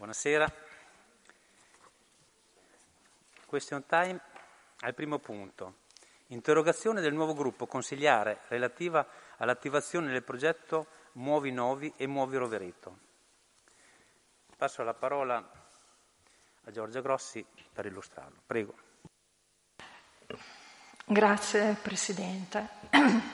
Buonasera. Question time al primo punto. Interrogazione del nuovo gruppo consigliare relativa all'attivazione del progetto Muovi Novi e Muovi Rovereto. Passo la parola a Giorgia Grossi per illustrarlo. Prego. Grazie Presidente.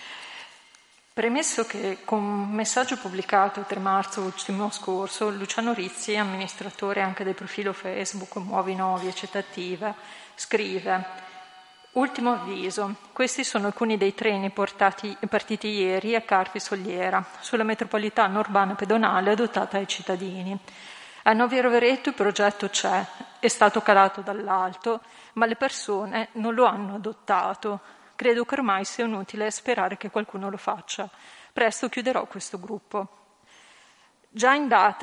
Premesso che con un messaggio pubblicato il 3 marzo ultimo scorso, Luciano Rizzi, amministratore anche del profilo Facebook Muovi Novi e Città Attiva, scrive: ultimo avviso, questi sono alcuni dei treni partiti ieri a Carpi Soliera, sulla metropolitana urbana pedonale adottata ai cittadini. A Novi Rovereto il progetto c'è, è stato calato dall'alto, ma le persone non lo hanno adottato. Credo che ormai sia inutile sperare che qualcuno lo faccia. Presto chiuderò questo gruppo. Già in data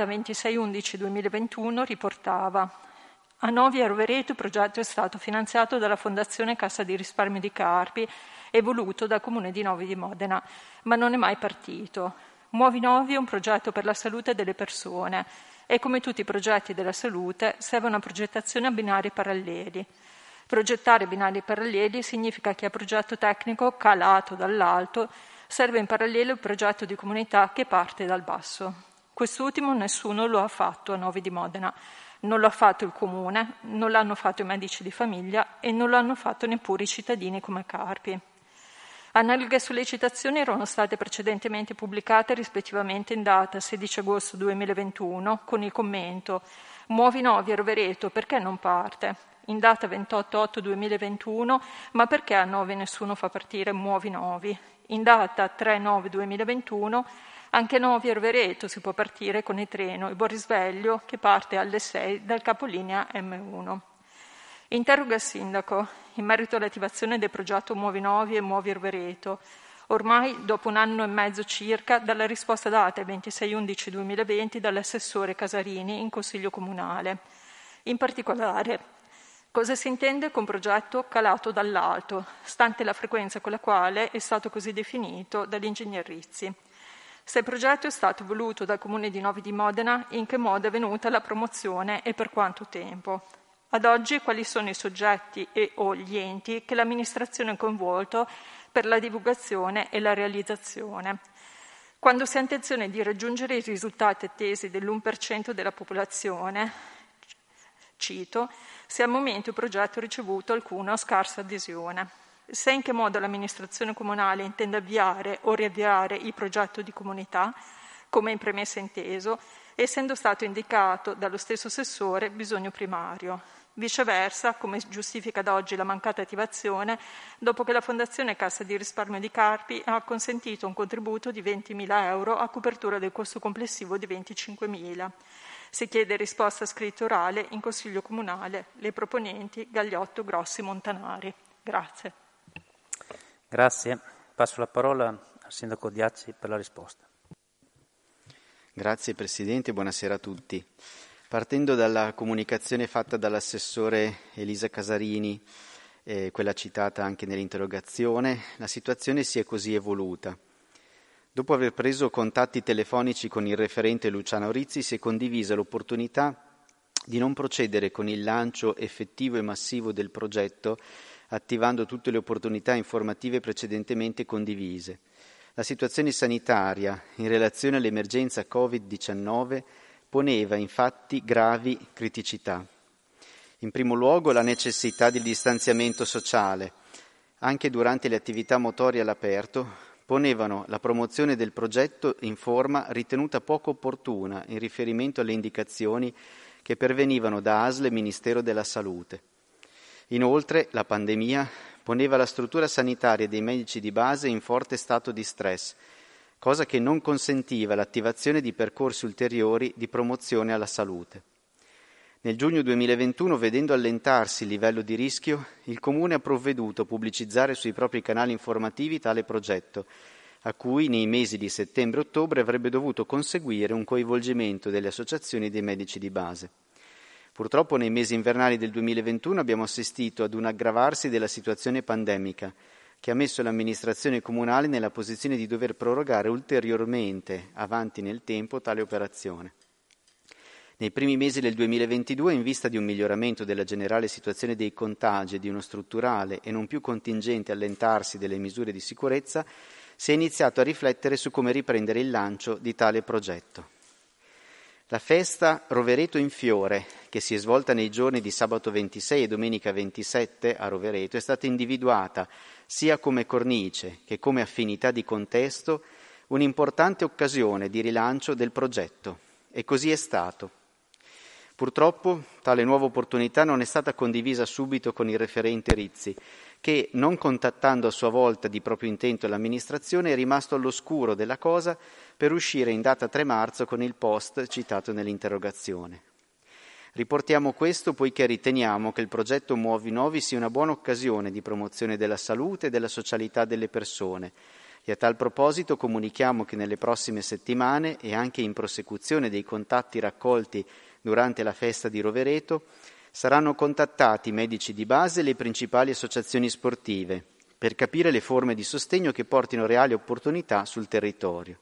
26/11/2021 riportava: a Novi Rovereto il progetto è stato finanziato dalla Fondazione Cassa di Risparmio di Carpi e voluto dal Comune di Novi di Modena, ma non è mai partito. Muovi Novi è un progetto per la salute delle persone e, come tutti i progetti della salute, serve una progettazione a binari paralleli. Progettare binari paralleli significa che a progetto tecnico calato dall'alto serve in parallelo il progetto di comunità che parte dal basso. Quest'ultimo nessuno lo ha fatto a Novi di Modena, non lo ha fatto il Comune, non l'hanno fatto i medici di famiglia e non lo hanno fatto neppure i cittadini come Carpi. Analoghe sollecitazioni erano state precedentemente pubblicate rispettivamente in data 16 agosto 2021 con il commento: Muovi Novi a Rovereto, perché non parte? In data 28/8/2021, ma perché a Novi nessuno fa partire Muovi Novi? In data 3/9/2021, anche a Novi a Rovereto si può partire con il treno Il Buon Risveglio che parte alle 6 dal capolinea M1. Interroga il Sindaco in merito all'attivazione del progetto Muovi Novi e Muovi Rovereto, ormai dopo 1 anno e mezzo circa dalla risposta data il 26/11/2020 dall'assessore Casarini in Consiglio Comunale. In particolare, cosa si intende con progetto calato dall'alto, stante la frequenza con la quale è stato così definito dall'ingegner Rizzi? Se il progetto è stato voluto dal Comune di Novi di Modena, in che modo è avvenuta la promozione e per quanto tempo? Ad oggi quali sono i soggetti e o gli enti che l'amministrazione ha coinvolto per la divulgazione e la realizzazione? Quando si ha intenzione di raggiungere i risultati attesi dell'1% della popolazione, cito, se al momento il progetto ha ricevuto alcuna o scarsa adesione, se in che modo l'amministrazione comunale intende avviare o riavviare il progetto di comunità, come in premessa inteso, essendo stato indicato dallo stesso assessore bisogno primario. Viceversa, come giustifica ad oggi la mancata attivazione, dopo che la Fondazione Cassa di Risparmio di Carpi ha consentito un contributo di 20.000 euro a copertura del costo complessivo di 25.000. Si chiede risposta scritta orale in Consiglio Comunale. Le proponenti Gagliotto, Grossi, Montanari. Grazie. Grazie. Passo la parola al Sindaco Diacci per la risposta. Grazie Presidente, buonasera a tutti. Partendo dalla comunicazione fatta dall'assessore Elisa Casarini, quella citata anche nell'interrogazione, la situazione si è così evoluta. Dopo aver preso contatti telefonici con il referente Luciano Rizzi, si è condivisa l'opportunità di non procedere con il lancio effettivo e massivo del progetto, attivando tutte le opportunità informative precedentemente condivise. La situazione sanitaria in relazione all'emergenza Covid-19 poneva infatti gravi criticità. In primo luogo la necessità del distanziamento sociale. Anche durante le attività motorie all'aperto ponevano la promozione del progetto in forma ritenuta poco opportuna in riferimento alle indicazioni che pervenivano da ASL e Ministero della Salute. Inoltre la pandemia poneva la struttura sanitaria dei medici di base in forte stato di stress, cosa che non consentiva l'attivazione di percorsi ulteriori di promozione alla salute. Nel giugno 2021, vedendo allentarsi il livello di rischio, il Comune ha provveduto a pubblicizzare sui propri canali informativi tale progetto, a cui nei mesi di settembre e ottobre avrebbe dovuto conseguire un coinvolgimento delle associazioni dei medici di base. Purtroppo nei mesi invernali del 2021 abbiamo assistito ad un aggravarsi della situazione pandemica, che ha messo l'amministrazione comunale nella posizione di dover prorogare ulteriormente avanti nel tempo tale operazione. Nei primi mesi del 2022, in vista di un miglioramento della generale situazione dei contagi e di uno strutturale e non più contingente allentarsi delle misure di sicurezza, si è iniziato a riflettere su come riprendere il lancio di tale progetto. La festa Rovereto in Fiore, che si è svolta nei giorni di sabato 26 e domenica 27 a Rovereto, è stata individuata sia come cornice che come affinità di contesto un'importante occasione di rilancio del progetto, e così è stato. Purtroppo tale nuova opportunità non è stata condivisa subito con il referente Rizzi, che, non contattando a sua volta di proprio intento l'amministrazione, è rimasto all'oscuro della cosa per uscire in data 3 marzo con il post citato nell'interrogazione. Riportiamo questo poiché riteniamo che il progetto Muovi Novi sia una buona occasione di promozione della salute e della socialità delle persone, e a tal proposito comunichiamo che nelle prossime settimane e anche in prosecuzione dei contatti raccolti durante la festa di Rovereto saranno contattati i medici di base e le principali associazioni sportive per capire le forme di sostegno che portino reali opportunità sul territorio.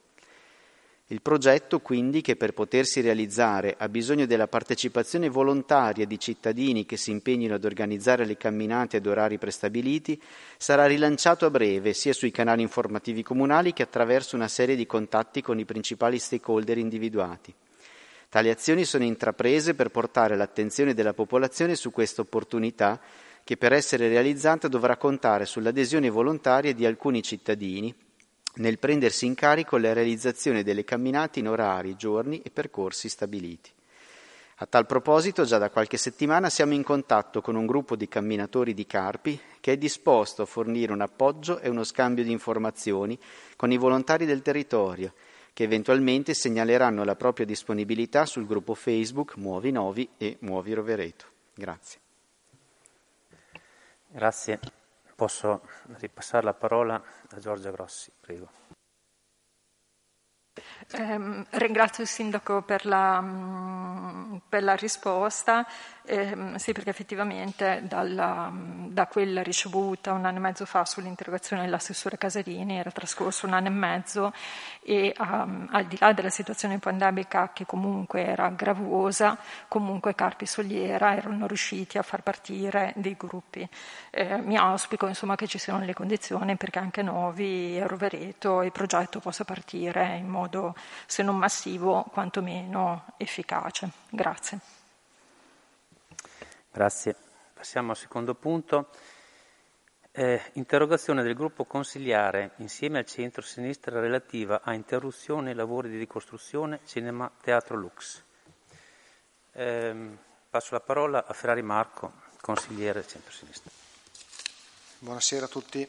Il progetto, quindi, che per potersi realizzare ha bisogno della partecipazione volontaria di cittadini che si impegnino ad organizzare le camminate ad orari prestabiliti, sarà rilanciato a breve sia sui canali informativi comunali che attraverso una serie di contatti con i principali stakeholder individuati. Tali azioni sono intraprese per portare l'attenzione della popolazione su questa opportunità che per essere realizzata dovrà contare sull'adesione volontaria di alcuni cittadini nel prendersi in carico la realizzazione delle camminate in orari, giorni e percorsi stabiliti. A tal proposito, già da qualche settimana siamo in contatto con un gruppo di camminatori di Carpi che è disposto a fornire un appoggio e uno scambio di informazioni con i volontari del territorio, che eventualmente segnaleranno la propria disponibilità sul gruppo Facebook Muovi Novi e Muovi Rovereto. Grazie. Grazie. Posso ripassare la parola a Giorgia Grossi, prego. Ringrazio il Sindaco per la risposta. Sì, perché effettivamente da quella ricevuta 1 anno e mezzo fa sull'interrogazione dell'assessore Casarini era trascorso 1 anno e mezzo e al di là della situazione pandemica che comunque era gravosa, comunque Carpi e Soliera erano riusciti a far partire dei gruppi. Mi auspico insomma che ci siano le condizioni perché anche Novi e Rovereto il progetto possa partire in modo, se non massivo, quantomeno efficace. Grazie. Grazie. Passiamo al secondo punto. Interrogazione del gruppo consigliare insieme al centro-sinistra relativa a interruzione ai lavori di ricostruzione Cinema Teatro Lux. Passo la parola a Ferrari Marco, consigliere centro-sinistra. Buonasera a tutti.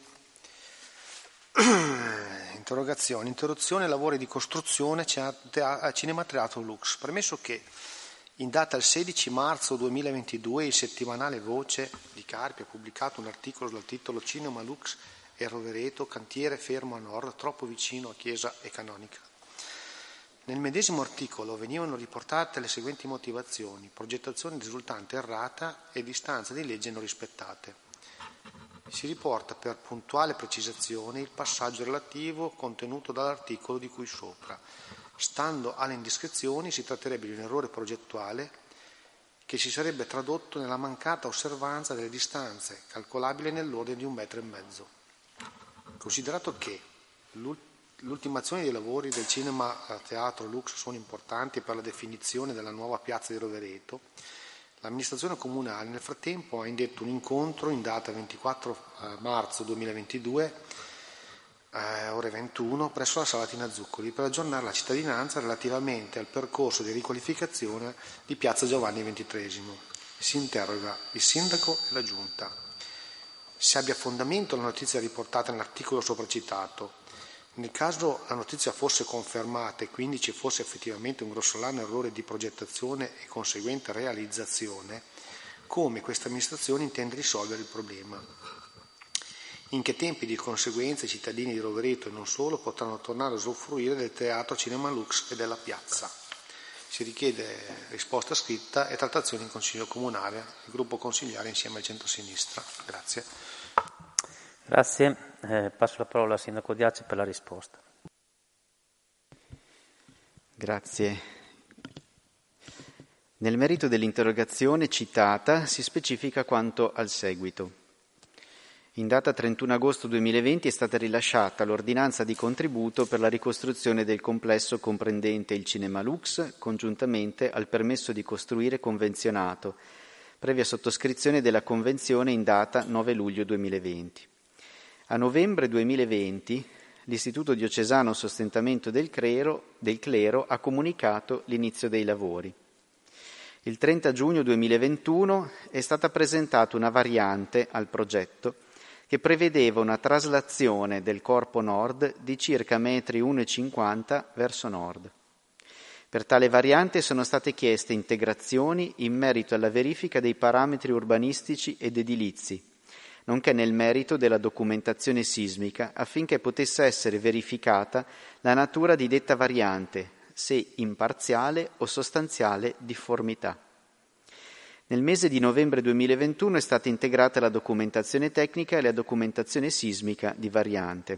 Interruzione lavori di costruzione Cinema Teatro Lux. Premesso che in data il 16 marzo 2022 il settimanale Voce di Carpi ha pubblicato un articolo dal titolo Cinema Lux e Rovereto, cantiere fermo a nord, troppo vicino a chiesa e canonica. Nel medesimo articolo venivano riportate le seguenti motivazioni: progettazione risultante errata e distanza di legge non rispettate. Si riporta per puntuale precisazione il passaggio relativo contenuto dall'articolo di cui sopra. Stando alle indiscrezioni si tratterebbe di un errore progettuale che si sarebbe tradotto nella mancata osservanza delle distanze, calcolabile nell'ordine di 1,5 metri. Considerato che l'ultimazione dei lavori del Cinema Teatro Lux sono importanti per la definizione della nuova piazza di Rovereto, l'amministrazione comunale nel frattempo ha indetto un incontro in data 24 marzo 2022 ore 21 presso la Sala Tina Zuccoli per aggiornare la cittadinanza relativamente al percorso di riqualificazione di piazza Giovanni XXIII. Si interroga il sindaco e la giunta se abbia fondamento la notizia riportata nell'articolo sopracitato. Nel caso la notizia fosse confermata e quindi ci fosse effettivamente un grossolano errore di progettazione e conseguente realizzazione, come questa amministrazione intende risolvere il problema? In che tempi di conseguenza i cittadini di Rovereto e non solo potranno tornare a usufruire del teatro Cinema Lux e della piazza? Si richiede risposta scritta e trattazione in Consiglio Comunale, il gruppo consigliare insieme al centro-sinistra. Grazie. Grazie. Passo la parola al Sindaco Diace per la risposta. Grazie. Nel merito dell'interrogazione citata si specifica quanto al seguito. In data 31 agosto 2020 è stata rilasciata l'ordinanza di contributo per la ricostruzione del complesso comprendente il Cinema Lux, congiuntamente al permesso di costruire convenzionato, previa sottoscrizione della convenzione in data 9 luglio 2020. A novembre 2020 l'Istituto Diocesano Sostentamento del Clero ha comunicato l'inizio dei lavori. Il 30 giugno 2021 è stata presentata una variante al progetto che prevedeva una traslazione del corpo nord di circa metri 1,50 verso nord. Per tale variante sono state chieste integrazioni in merito alla verifica dei parametri urbanistici ed edilizi, nonché nel merito della documentazione sismica, affinché potesse essere verificata la natura di detta variante, se in parziale o sostanziale difformità. Nel mese di novembre 2021 è stata integrata la documentazione tecnica e la documentazione sismica di variante.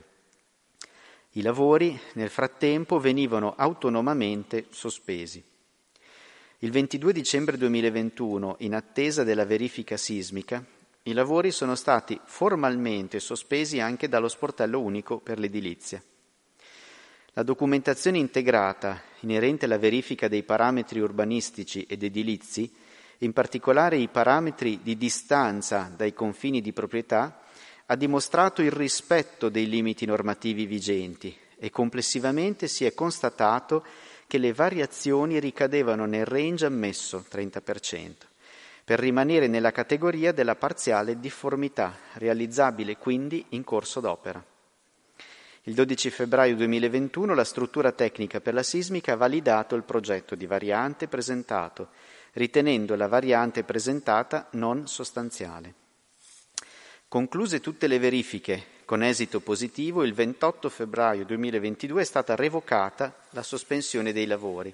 I lavori, nel frattempo, venivano autonomamente sospesi. Il 22 dicembre 2021, in attesa della verifica sismica, i lavori sono stati formalmente sospesi anche dallo sportello unico per l'edilizia. La documentazione integrata, inerente alla verifica dei parametri urbanistici ed edilizi, in particolare i parametri di distanza dai confini di proprietà, ha dimostrato il rispetto dei limiti normativi vigenti e complessivamente si è constatato che le variazioni ricadevano nel range ammesso, 30%, per rimanere nella categoria della parziale difformità, realizzabile quindi in corso d'opera. Il 12 febbraio 2021 la struttura tecnica per la sismica ha validato il progetto di variante presentato, ritenendo la variante presentata non sostanziale. Concluse tutte le verifiche con esito positivo, il 28 febbraio 2022 è stata revocata la sospensione dei lavori.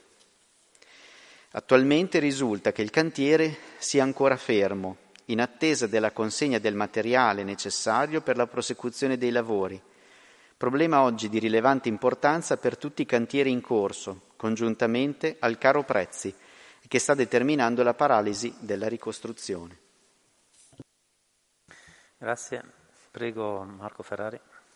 Attualmente risulta che il cantiere sia ancora fermo, in attesa della consegna del materiale necessario per la prosecuzione dei lavori. Problema oggi di rilevante importanza per tutti i cantieri in corso, congiuntamente al caro prezzi, che sta determinando la paralisi della ricostruzione. Grazie. Prego Marco Ferrari.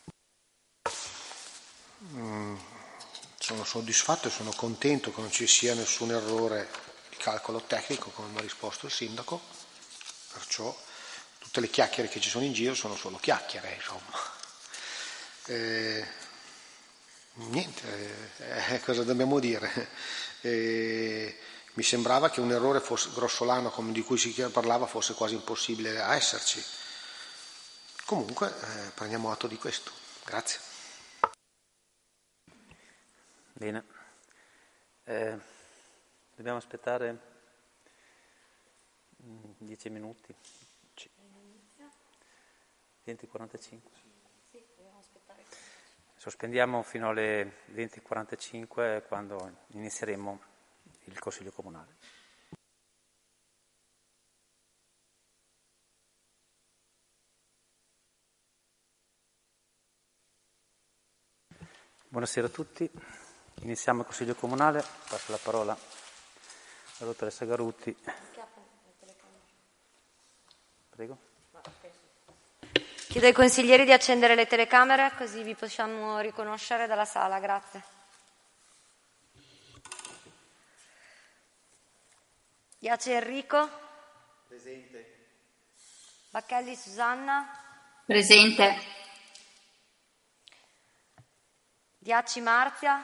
Sono soddisfatto e sono contento che non ci sia nessun errore di calcolo tecnico, come mi ha risposto il sindaco, perciò tutte le chiacchiere che ci sono in giro sono solo chiacchiere, insomma. Niente, cosa dobbiamo dire? Mi sembrava che un errore fosse grossolano, come di cui si parlava, fosse quasi impossibile a esserci. Comunque prendiamo atto di questo. Grazie. Bene. Dobbiamo aspettare 10 minuti. 20:45. Sì, dobbiamo aspettare. Sospendiamo fino alle 20:45 quando inizieremo il Consiglio Comunale. Buonasera a tutti, iniziamo il Consiglio Comunale, passo la parola alla dottoressa Garutti. Prego. Chiedo ai consiglieri di accendere le telecamere così vi possiamo riconoscere dalla sala, grazie. Iace Enrico. Presente. Bacchelli Susanna. Presente. Diaci Marzia.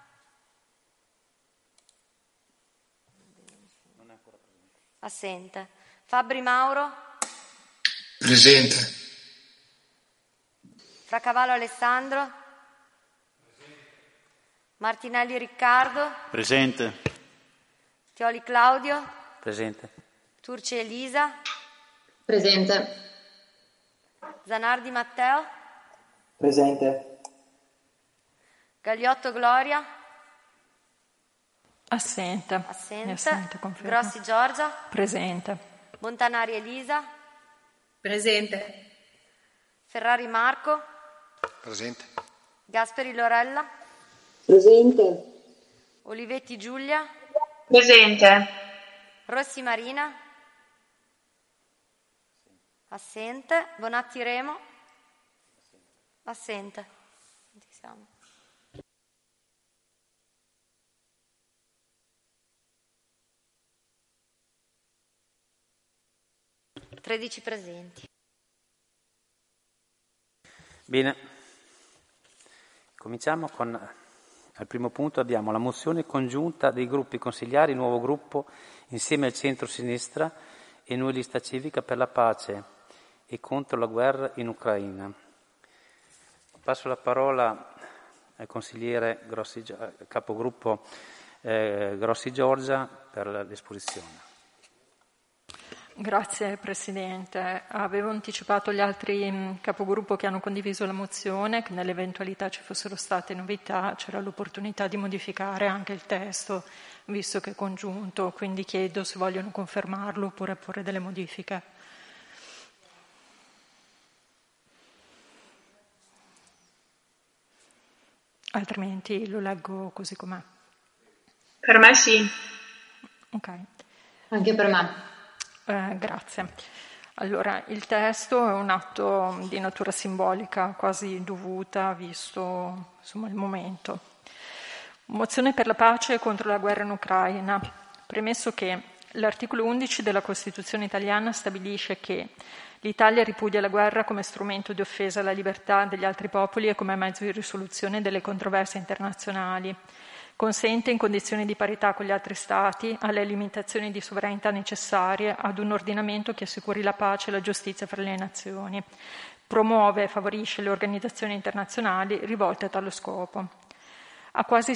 Non è ancora presente. Assente. Fabbri Mauro. Presente. Fracavallo Alessandro. Presente. Martinelli Riccardo. Presente. Tioli Claudio. Presente. Turci Elisa. Presente. Zanardi Matteo. Presente. Gagliotto Gloria. Assente. Assente. Confermo. Grossi Giorgia. Presente. Montanari Elisa. Presente. Ferrari Marco. Presente. Gasperi Lorella. Presente. Olivetti Giulia. Presente. Rossi Marina? Assente. Bonatti Remo? Assente. Quanti siamo? 13 presenti. Bene, cominciamo con, al primo punto abbiamo la mozione congiunta dei gruppi consigliari, nuovo gruppo insieme al centro-sinistra e Noi Lista Civica per la pace e contro la guerra in Ucraina. Passo la parola al consigliere capogruppo Grossi Giorgia per l'esposizione. Grazie Presidente. Avevo anticipato agli altri capogruppo che hanno condiviso la mozione che nell'eventualità ci fossero state novità c'era l'opportunità di modificare anche il testo, visto che è congiunto, quindi chiedo se vogliono confermarlo oppure apporre delle modifiche. Altrimenti lo leggo così com'è. Per me sì. Ok. Anche per me. Grazie. Allora, il testo è un atto di natura simbolica, quasi dovuta, visto insomma, il momento. Mozione per la pace contro la guerra in Ucraina. Premesso che l'articolo 11 della Costituzione italiana stabilisce che l'Italia ripudia la guerra come strumento di offesa alla libertà degli altri popoli e come mezzo di risoluzione delle controversie internazionali. Consente in condizioni di parità con gli altri Stati alle limitazioni di sovranità necessarie ad un ordinamento che assicuri la pace e la giustizia fra le nazioni. Promuove e favorisce le organizzazioni internazionali rivolte a tale scopo. A quasi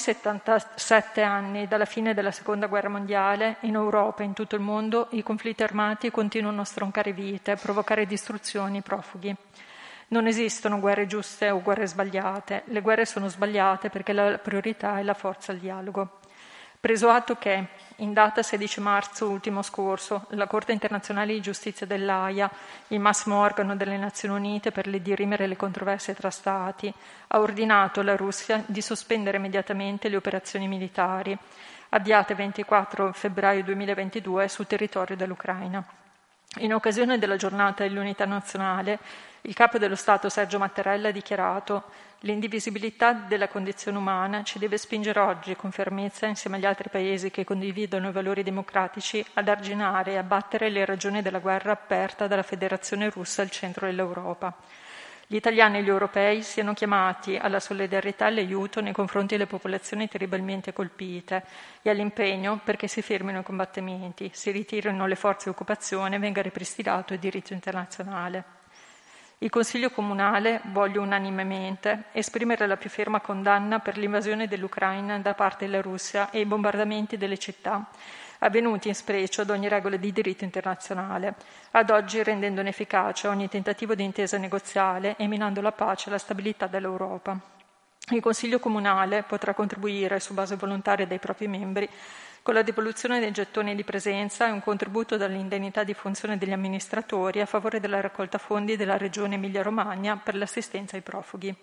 77 anni dalla fine della Seconda Guerra Mondiale, in Europa e in tutto il mondo, i conflitti armati continuano a stroncare vite, a provocare distruzioni e profughi. Non esistono guerre giuste o guerre sbagliate. Le guerre sono sbagliate perché la priorità è la forza al dialogo. Preso atto che, in data 16 marzo ultimo scorso, la Corte internazionale di giustizia dell'Aia, il massimo organo delle Nazioni Unite per dirimere le controversie tra Stati, ha ordinato alla Russia di sospendere immediatamente le operazioni militari avviate 24 febbraio 2022 sul territorio dell'Ucraina. In occasione della giornata dell'unità nazionale, il capo dello Stato Sergio Mattarella ha dichiarato: l'indivisibilità della condizione umana ci deve spingere oggi con fermezza, insieme agli altri paesi che condividono i valori democratici, ad arginare e abbattere le ragioni della guerra aperta dalla Federazione Russa al centro dell'Europa. Gli italiani e gli europei siano chiamati alla solidarietà e all'aiuto nei confronti delle popolazioni terribilmente colpite e all'impegno perché si fermino i combattimenti, si ritirino le forze di occupazione e venga ripristinato il diritto internazionale. Il Consiglio Comunale voglio unanimemente esprimere la più ferma condanna per l'invasione dell'Ucraina da parte della Russia e i bombardamenti delle città avvenuti in spregio ad ogni regola di diritto internazionale, ad oggi rendendo inefficace ogni tentativo di intesa negoziale e minando la pace e la stabilità dell'Europa. Il Consiglio Comunale potrà contribuire su base volontaria dai propri membri con la devoluzione dei gettoni di presenza e un contributo dall'indennità di funzione degli amministratori a favore della raccolta fondi della Regione Emilia-Romagna per l'assistenza ai profughi.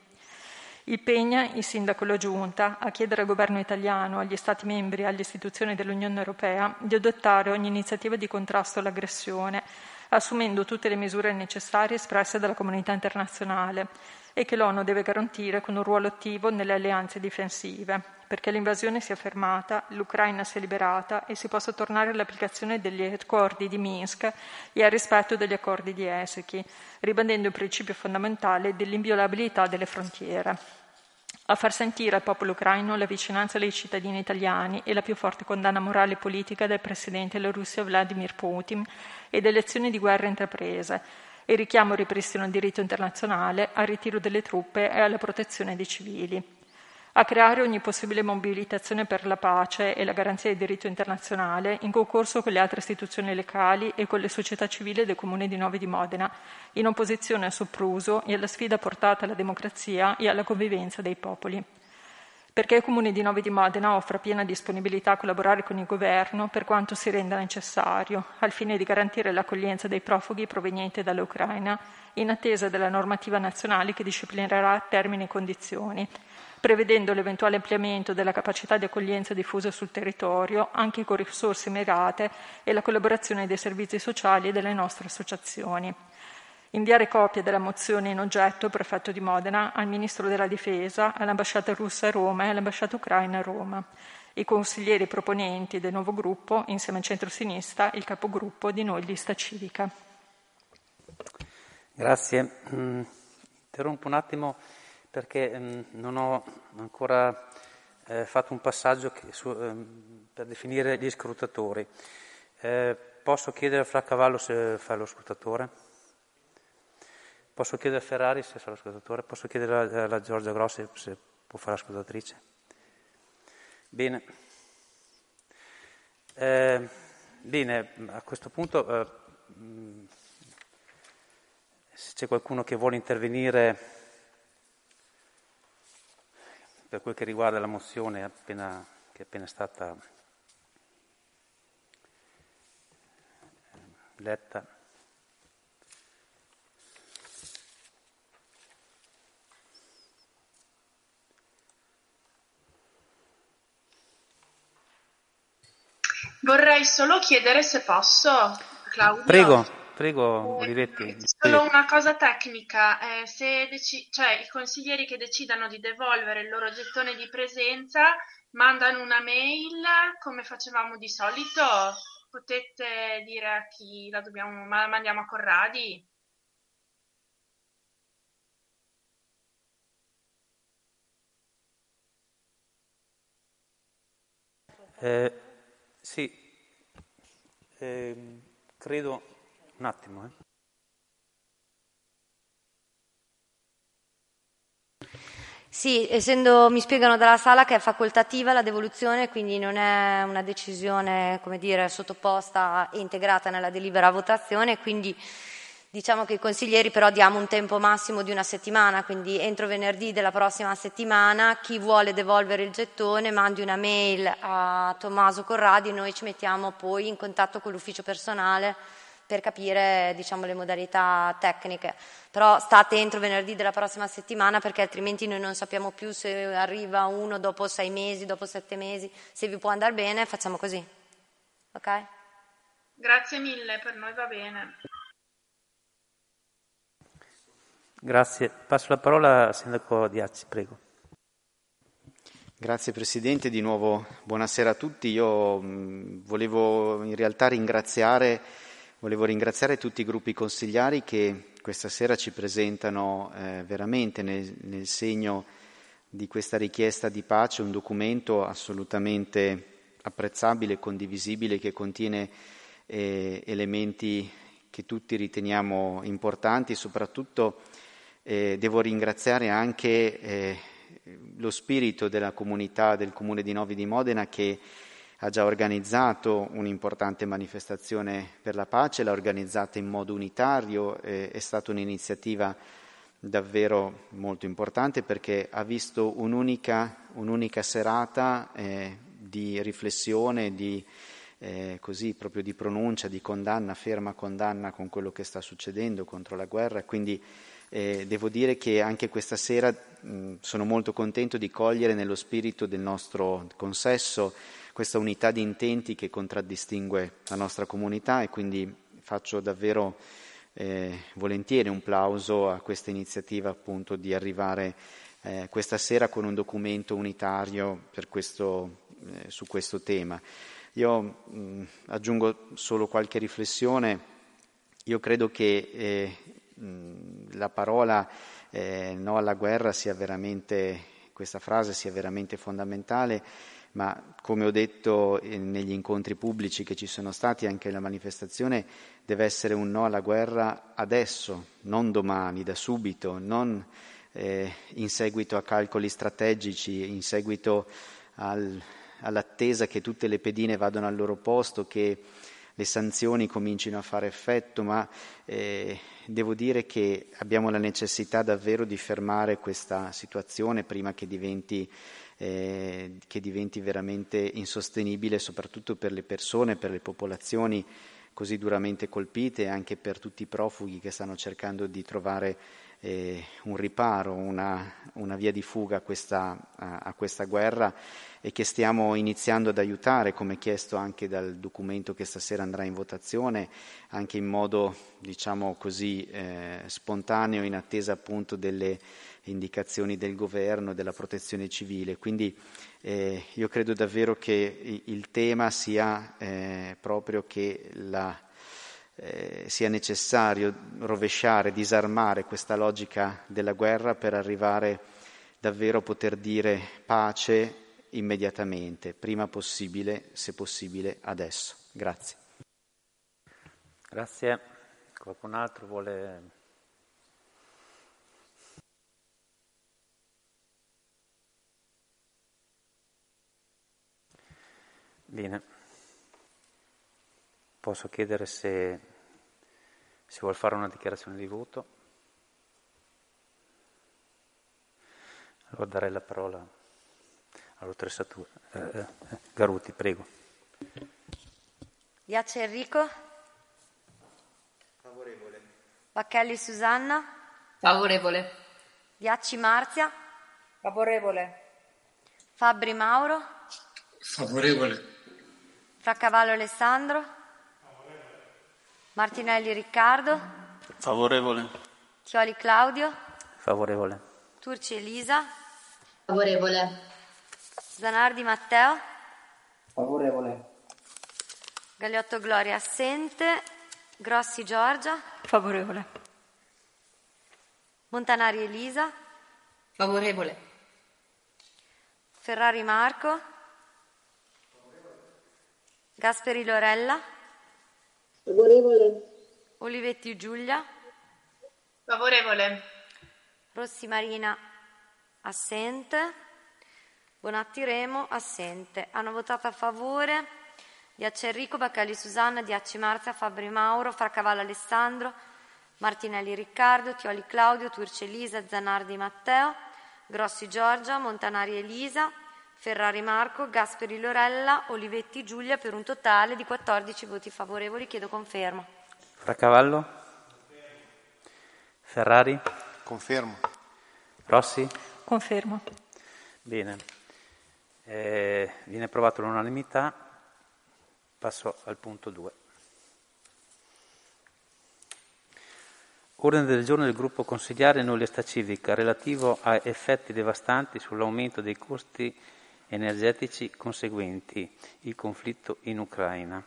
Impegna il Sindaco e la Giunta a chiedere al Governo italiano, agli Stati membri e alle istituzioni dell'Unione Europea di adottare ogni iniziativa di contrasto all'aggressione, assumendo tutte le misure necessarie espresse dalla comunità internazionale e che l'ONU deve garantire con un ruolo attivo nelle alleanze difensive, perché l'invasione sia fermata, l'Ucraina sia liberata e si possa tornare all'applicazione degli accordi di Minsk e al rispetto degli accordi di Helsinki, ribadendo il principio fondamentale dell'inviolabilità delle frontiere. A far sentire al popolo ucraino la vicinanza dei cittadini italiani e la più forte condanna morale e politica del Presidente della Russia Vladimir Putin e delle azioni di guerra intraprese, e richiamo il ripristino del diritto internazionale, al ritiro delle truppe e alla protezione dei civili. A creare ogni possibile mobilitazione per la pace e la garanzia del diritto internazionale in concorso con le altre istituzioni locali e con le società civili del Comune di Novi di Modena, in opposizione al sopruso e alla sfida portata alla democrazia e alla convivenza dei popoli. Perché il Comune di Novi di Modena offra piena disponibilità a collaborare con il Governo per quanto si renda necessario, al fine di garantire l'accoglienza dei profughi provenienti dall'Ucraina, in attesa della normativa nazionale che disciplinerà termini e condizioni, prevedendo l'eventuale ampliamento della capacità di accoglienza diffusa sul territorio, anche con risorse mirate e la collaborazione dei servizi sociali e delle nostre associazioni. Inviare copia della mozione in oggetto, prefetto di Modena, al Ministro della Difesa, all'ambasciata russa a Roma e all'ambasciata ucraina a Roma. I consiglieri proponenti del nuovo gruppo, insieme al centro-sinistra, il capogruppo di Noi Lista Civica. Grazie. Interrompo un attimo perché non ho ancora fatto un passaggio per definire gli scrutatori. Posso chiedere a Fraccavallo se fa lo scrutatore? Posso chiedere a Ferrari se fa lo scrutatore? Posso chiedere alla Giorgia Grossi se può fare la scrutatrice? Bene. Bene, a questo punto se c'è qualcuno che vuole intervenire per quel che riguarda la mozione che è appena stata letta. Vorrei solo chiedere se posso, Claudio. Prego, Olivetti. Solo una cosa tecnica, se i consiglieri che decidano di devolvere il loro gettone di presenza mandano una mail come facevamo di solito, potete dire a chi la mandiamo a Corradi? Sì, credo un attimo. Sì, mi spiegano dalla sala che è facoltativa la devoluzione, quindi non è una decisione, sottoposta e integrata nella delibera a votazione, quindi diciamo che i consiglieri però diamo un tempo massimo di una settimana, quindi entro venerdì della prossima settimana chi vuole devolvere il gettone mandi una mail a Tommaso Corradi, noi ci mettiamo poi in contatto con l'ufficio personale per capire le modalità tecniche, però state entro venerdì della prossima settimana perché altrimenti noi non sappiamo più se arriva uno dopo 6 mesi, dopo 7 mesi, se vi può andare bene facciamo così, ok? Grazie mille, per noi va bene. Grazie. Passo la parola al Sindaco Diazzi, prego. Grazie Presidente, di nuovo buonasera a tutti. Io volevo in realtà ringraziare tutti i gruppi consigliari che questa sera ci presentano veramente nel segno di questa richiesta di pace un documento assolutamente apprezzabile e condivisibile che contiene elementi che tutti riteniamo importanti. Soprattutto devo ringraziare anche lo spirito della comunità del Comune di Novi di Modena che ha già organizzato un'importante manifestazione per la pace, l'ha organizzata in modo unitario, è stata un'iniziativa davvero molto importante perché ha visto un'unica serata di riflessione, proprio di pronuncia, di condanna, ferma condanna con quello che sta succedendo contro la guerra. Quindi devo dire che anche questa sera sono molto contento di cogliere nello spirito del nostro consesso questa unità di intenti che contraddistingue la nostra comunità e quindi faccio davvero volentieri un plauso a questa iniziativa appunto di arrivare questa sera con un documento unitario su questo tema. Io aggiungo solo qualche riflessione. Io credo che la parola no alla guerra questa frase sia veramente fondamentale, ma come ho detto negli incontri pubblici che ci sono stati, anche la manifestazione deve essere un no alla guerra adesso, non domani, da subito, non in seguito a calcoli strategici, in seguito all'attesa che tutte le pedine vadano al loro posto, che le sanzioni comincino a fare effetto, ma devo dire che abbiamo la necessità davvero di fermare questa situazione prima che diventi veramente insostenibile, soprattutto per le persone, per le popolazioni così duramente colpite e anche per tutti i profughi che stanno cercando di trovare un riparo, una via di fuga a questa guerra, e che stiamo iniziando ad aiutare, come chiesto anche dal documento che stasera andrà in votazione, anche in modo, diciamo così, spontaneo, in attesa appunto delle indicazioni del governo e della protezione civile. Quindi io credo davvero che il tema sia proprio che sia necessario rovesciare, disarmare questa logica della guerra per arrivare davvero a poter dire pace immediatamente, prima possibile, se possibile adesso. Grazie. Grazie. Qualcun altro vuole... Bene. Posso chiedere se vuol fare una dichiarazione di voto? Allora darei la parola all'autoressa Garuti, prego. Diace Enrico? Favorevole. Bacchelli Susanna? Favorevole. Diaci Marzia? Favorevole. Fabbri Mauro? Favorevole. Fraccavallo Alessandro? Favorevole. Martinelli Riccardo? Favorevole. Chioli Claudio? Favorevole. Turci Elisa? Favorevole. Zanardi Matteo? Favorevole. Gagliotto Gloria assente. Grossi Giorgia? Favorevole. Montanari Elisa? Favorevole. Ferrari Marco? Gasperi Lorella? Favorevole. Olivetti Giulia? Favorevole. Rossi Marina assente. Bonatti Remo assente. Hanno votato a favore Diace Enrico, Bacchelli Susanna, Diaci Marzia, Fabbri Mauro, Fraccavallo Alessandro, Martinelli Riccardo, Tioli Claudio, Turci Elisa, Zanardi Matteo, Grossi Giorgia, Montanari Elisa, Ferrari Marco, Gasperi Lorella, Olivetti Giulia, per un totale di 14 voti favorevoli. Chiedo conferma. Fraccavallo? Ferrari? Confermo. Rossi? Confermo. Bene. Viene approvato all'unanimità. Passo al punto 2. Ordine del giorno del gruppo consigliare Nulliasta Civica relativo a effetti devastanti sull'aumento dei costi energetici conseguenti il conflitto in Ucraina.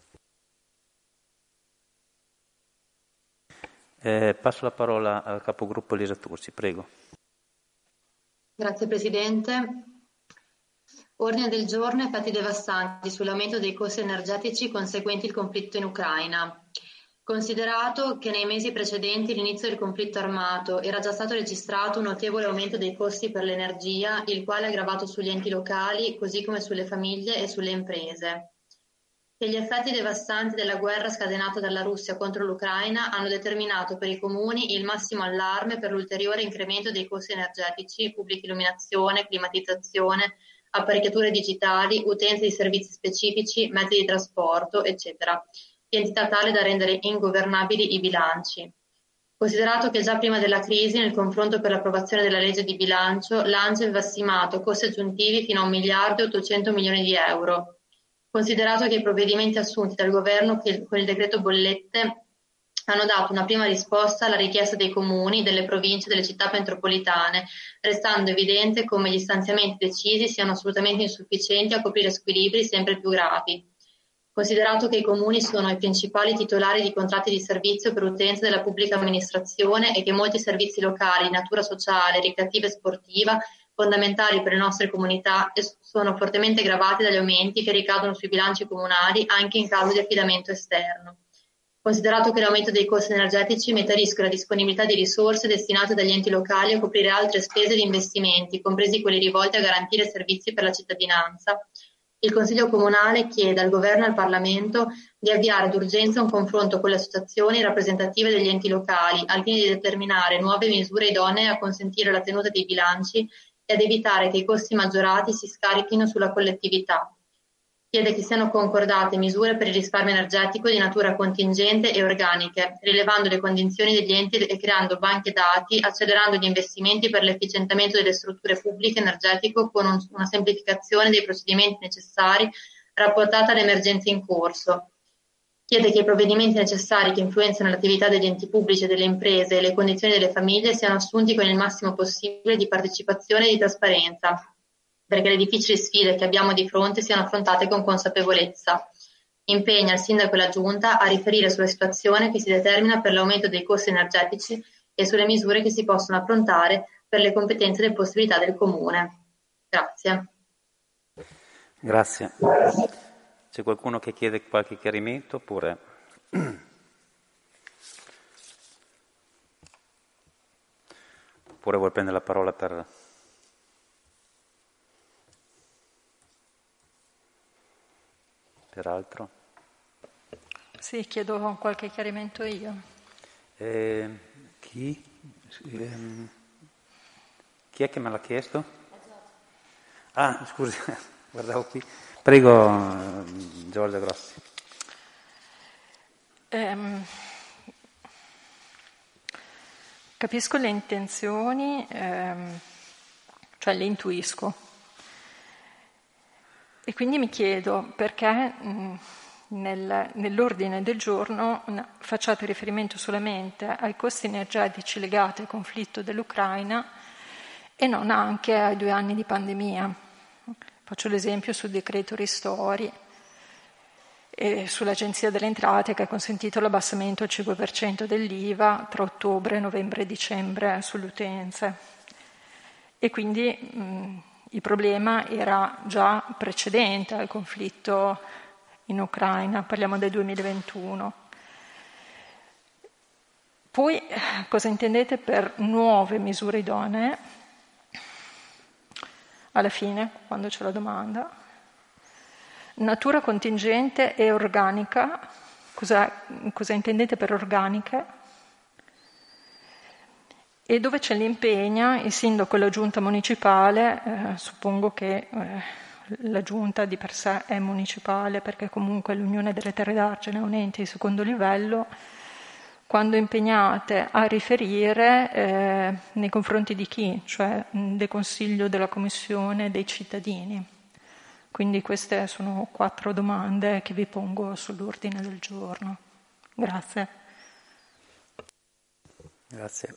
Passo la parola al capogruppo Elisa Turci, prego. Grazie Presidente. Ordine del giorno: effetti devastanti sull'aumento dei costi energetici conseguenti il conflitto in Ucraina. Considerato che nei mesi precedenti l'inizio del conflitto armato era già stato registrato un notevole aumento dei costi per l'energia, il quale ha gravato sugli enti locali, così come sulle famiglie e sulle imprese. Che gli effetti devastanti della guerra scatenata dalla Russia contro l'Ucraina hanno determinato per i comuni il massimo allarme per l'ulteriore incremento dei costi energetici, pubblica illuminazione, climatizzazione, apparecchiature digitali, utenze di servizi specifici, mezzi di trasporto, eccetera, di entità tale da rendere ingovernabili i bilanci. Considerato che già prima della crisi, nel confronto per l'approvazione della legge di bilancio, l'ANCE aveva stimato costi aggiuntivi fino a 1.800 milioni di euro. Considerato che i provvedimenti assunti dal governo con il decreto bollette hanno dato una prima risposta alla richiesta dei comuni, delle province e delle città metropolitane, restando evidente come gli stanziamenti decisi siano assolutamente insufficienti a coprire squilibri sempre più gravi. Considerato che i comuni sono i principali titolari di contratti di servizio per utenze della pubblica amministrazione e che molti servizi locali di natura sociale, ricreativa e sportiva, fondamentali per le nostre comunità, sono fortemente gravati dagli aumenti che ricadono sui bilanci comunali anche in caso di affidamento esterno. Considerato che l'aumento dei costi energetici mette a rischio la disponibilità di risorse destinate dagli enti locali a coprire altre spese di investimenti, compresi quelli rivolti a garantire servizi per la cittadinanza, il Consiglio Comunale chiede al Governo e al Parlamento di avviare d'urgenza un confronto con le associazioni rappresentative degli enti locali al fine di determinare nuove misure idonee a consentire la tenuta dei bilanci e ad evitare che i costi maggiorati si scarichino sulla collettività. Chiede che siano concordate misure per il risparmio energetico di natura contingente e organiche, rilevando le condizioni degli enti e creando banche dati, accelerando gli investimenti per l'efficientamento delle strutture pubbliche energetico con una semplificazione dei procedimenti necessari rapportata alle emergenze in corso. Chiede che i provvedimenti necessari che influenzano l'attività degli enti pubblici e delle imprese e le condizioni delle famiglie siano assunti con il massimo possibile di partecipazione e di trasparenza, perché le difficili sfide che abbiamo di fronte siano affrontate con consapevolezza. Impegna il Sindaco e la Giunta a riferire sulla situazione che si determina per l'aumento dei costi energetici e sulle misure che si possono approntare per le competenze e le possibilità del Comune. Grazie. Grazie. C'è qualcuno che chiede qualche chiarimento oppure... oppure vuol prendere la parola per... Peraltro. Sì, chiedo qualche chiarimento io. Chi è che me l'ha chiesto? Ah, scusi, guardavo qui. Prego, Giorgia Grossi. Capisco le intenzioni, cioè le intuisco. E quindi mi chiedo perché nell'ordine del giorno facciate riferimento solamente ai costi energetici legati al conflitto dell'Ucraina e non anche ai 2 anni di pandemia. Faccio l'esempio sul decreto ristori e sull'Agenzia delle Entrate che ha consentito l'abbassamento al 5% dell'IVA tra ottobre, novembre e dicembre sulle utenze. E quindi il problema era già precedente al conflitto in Ucraina, parliamo del 2021. Poi cosa intendete per nuove misure idonee? Alla fine, quando c'è la domanda. Natura contingente e organica, cosa intendete per organiche? E dove c'è l'impegno, il sindaco e la giunta municipale, suppongo che la giunta di per sé è municipale perché comunque l'Unione delle Terre d'Argine è un ente di secondo livello, quando impegnate a riferire nei confronti di chi? Cioè del Consiglio, della Commissione, dei cittadini. Quindi queste sono 4 domande che vi pongo sull'ordine del giorno. Grazie. Grazie.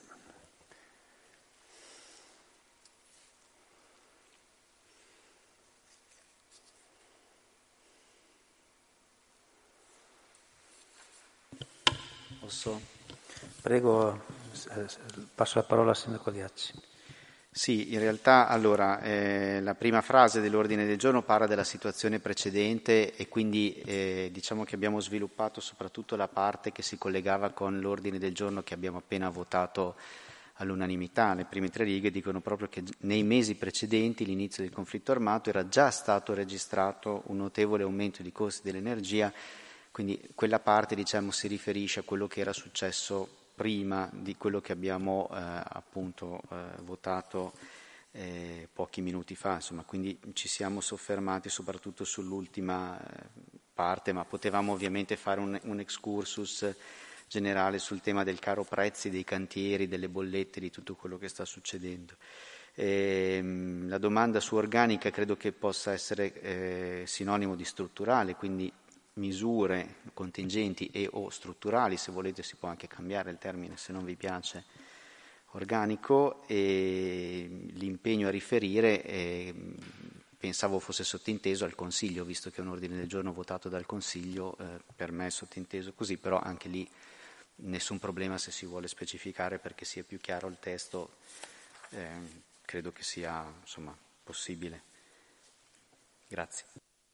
Posso? Prego, passo la parola al Sindaco Liacci. Sì, in realtà allora la prima frase dell'ordine del giorno parla della situazione precedente e quindi diciamo che abbiamo sviluppato soprattutto la parte che si collegava con l'ordine del giorno che abbiamo appena votato all'unanimità. Le prime 3 righe dicono proprio che nei mesi precedenti l'inizio del conflitto armato era già stato registrato un notevole aumento di costi dell'energia. Quindi quella parte diciamo si riferisce a quello che era successo prima di quello che abbiamo votato pochi minuti fa, insomma, quindi ci siamo soffermati soprattutto sull'ultima parte, ma potevamo ovviamente fare un excursus generale sul tema del caro prezzi, dei cantieri, delle bollette, di tutto quello che sta succedendo. La domanda su organica credo che possa essere sinonimo di strutturale, quindi misure contingenti e o strutturali, se volete si può anche cambiare il termine se non vi piace, organico, e l'impegno a riferire pensavo fosse sottinteso al Consiglio, visto che è un ordine del giorno votato dal Consiglio, per me è sottinteso così, però anche lì nessun problema se si vuole specificare perché sia più chiaro il testo, credo che sia insomma possibile. Grazie.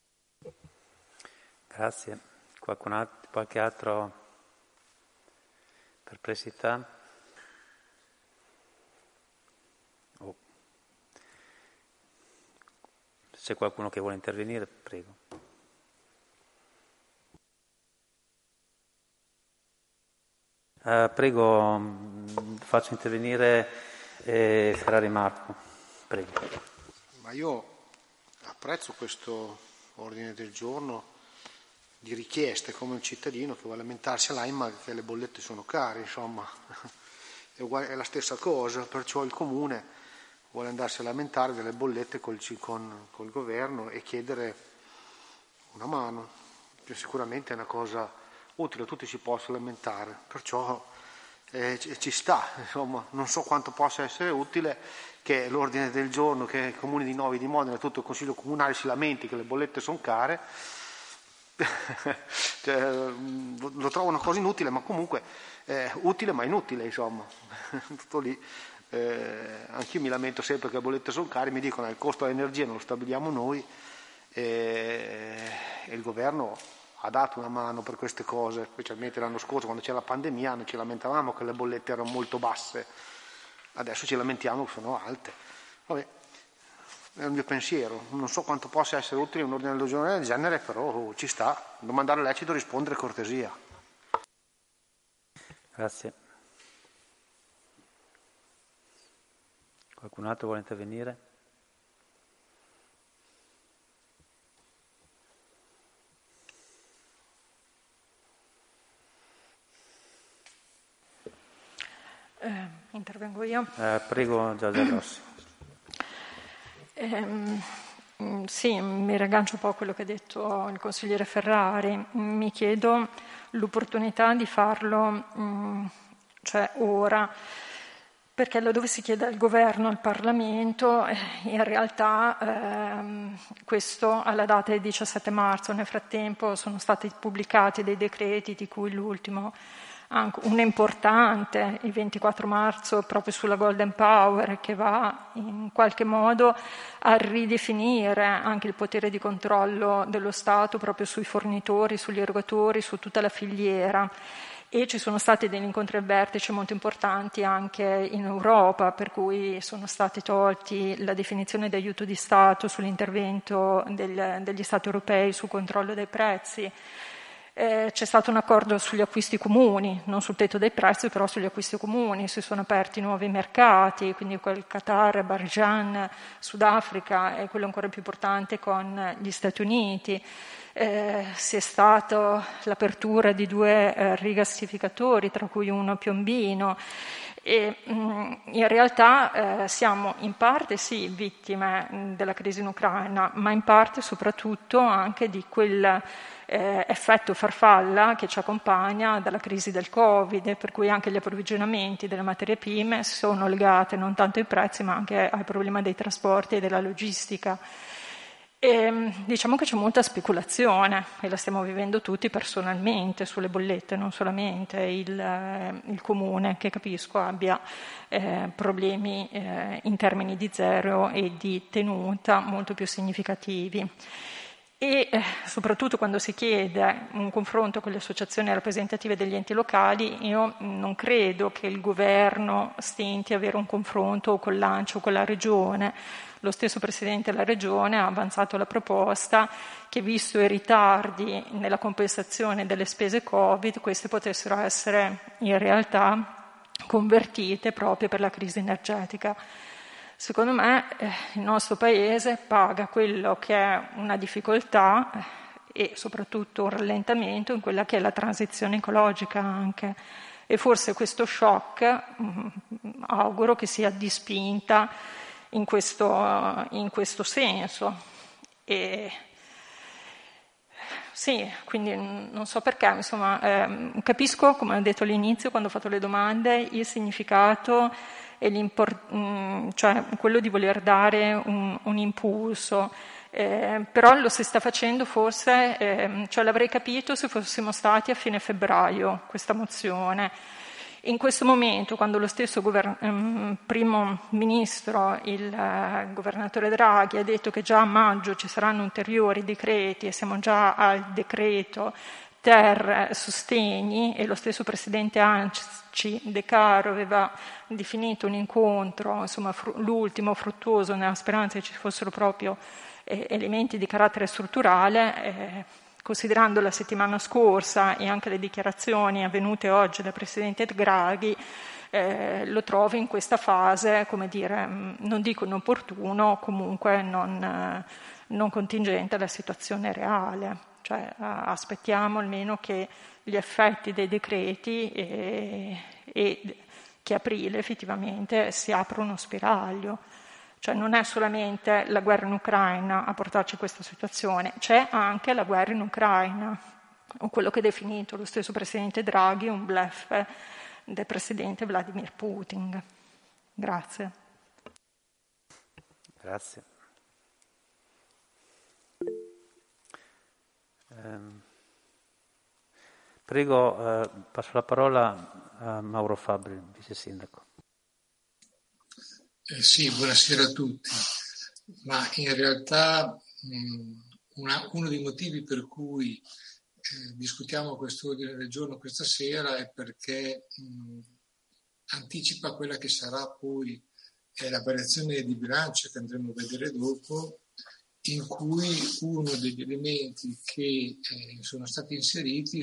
Grazie. Qualche altro perplessità? Se c'è qualcuno che vuole intervenire, prego. Prego, faccio intervenire Ferrari Marco. Prego. Ma io apprezzo questo ordine del giorno di richieste, come un cittadino che vuole lamentarsi all'AIMAG che le bollette sono care, insomma, è la stessa cosa, perciò il Comune vuole andarsi a lamentare delle bollette col governo e chiedere una mano, che sicuramente è una cosa utile, tutti si possono lamentare, perciò ci sta, insomma, non so quanto possa essere utile che l'ordine del giorno che il Comune di Novi di Modena e tutto il Consiglio Comunale si lamenti che le bollette sono care. Lo trovo una cosa inutile, ma comunque utile ma inutile, insomma. Tutto lì. Anch'io mi lamento sempre che le bollette sono care, mi dicono che il costo dell'energia non lo stabiliamo noi e il governo ha dato una mano per queste cose, specialmente l'anno scorso quando c'era la pandemia noi ci lamentavamo che le bollette erano molto basse, adesso ci lamentiamo che sono alte. Vabbè, è il mio pensiero, non so quanto possa essere utile un ordine del giorno del genere, però ci sta, domandare lecito, rispondere cortesia. Grazie. Qualcun altro vuole intervenire? Intervengo io? Prego Giorgia Rossi. Sì, mi riaggancio un po' a quello che ha detto il consigliere Ferrari. Mi chiedo l'opportunità di farlo cioè ora, perché laddove si chiede al governo, al Parlamento, in realtà questo alla data del 17 marzo, nel frattempo sono stati pubblicati dei decreti, di cui l'ultimo, anche un importante, il 24 marzo, proprio sulla Golden Power, che va in qualche modo a ridefinire anche il potere di controllo dello Stato proprio sui fornitori, sugli erogatori, su tutta la filiera. E ci sono stati degli incontri al vertice molto importanti anche in Europa, per cui sono stati tolti la definizione di aiuto di Stato sull'intervento degli Stati europei sul controllo dei prezzi. C'è stato un accordo sugli acquisti comuni, non sul tetto dei prezzi, però sugli acquisti comuni, si sono aperti nuovi mercati, quindi quel Qatar, Azerbaijan, Sudafrica e quello ancora più importante con gli Stati Uniti. Si è stata l'apertura di 2 rigassificatori, tra cui uno a Piombino, e in realtà siamo in parte sì vittime della crisi in Ucraina, ma in parte soprattutto anche di quel effetto farfalla che ci accompagna dalla crisi del Covid, per cui anche gli approvvigionamenti delle materie prime sono legati non tanto ai prezzi ma anche al problema dei trasporti e della logistica. E diciamo che c'è molta speculazione e la stiamo vivendo tutti personalmente sulle bollette, non solamente il comune, che capisco abbia problemi in termini di zero e di tenuta molto più significativi. E soprattutto quando si chiede un confronto con le associazioni rappresentative degli enti locali, io non credo che il governo stenti a avere un confronto con l'ANCI o con la regione. Lo stesso Presidente della Regione ha avanzato la proposta che, visto i ritardi nella compensazione delle spese Covid, queste potessero essere in realtà convertite proprio per la crisi energetica. Secondo me il nostro Paese paga quello che è una difficoltà e soprattutto un rallentamento in quella che è la transizione ecologica anche. E forse questo shock auguro che sia di spinta in questo senso. E sì, quindi non so perché, insomma, capisco, come ho detto all'inizio quando ho fatto le domande, il significato e cioè quello di voler dare un impulso, però lo si sta facendo forse, cioè l'avrei capito se fossimo stati a fine febbraio questa mozione. In questo momento, quando lo stesso primo ministro, il governatore Draghi, ha detto che già a maggio ci saranno ulteriori decreti e siamo già al decreto ter sostegni, e lo stesso presidente ANCI De Caro aveva definito un incontro, insomma l'ultimo fruttuoso, nella speranza che ci fossero proprio elementi di carattere strutturale, considerando la settimana scorsa e anche le dichiarazioni avvenute oggi dal presidente Draghi, lo trovo in questa fase, come dire, non dico inopportuno, comunque non non contingente alla situazione reale, cioè aspettiamo almeno che gli effetti dei decreti e che aprile effettivamente si apra uno spiraglio. Cioè non è solamente la guerra in Ucraina a portarci a questa situazione, c'è anche la guerra in Ucraina, o quello che ha definito lo stesso presidente Draghi un bluff del presidente Vladimir Putin. Grazie. Grazie. Prego, passo la parola a Mauro Fabbri, vice sindaco. Sì, buonasera a tutti. Ma in realtà uno dei motivi per cui discutiamo quest'ordine del giorno questa sera è perché anticipa quella che sarà poi la variazione di bilancio che andremo a vedere dopo, in cui uno degli elementi che sono stati inseriti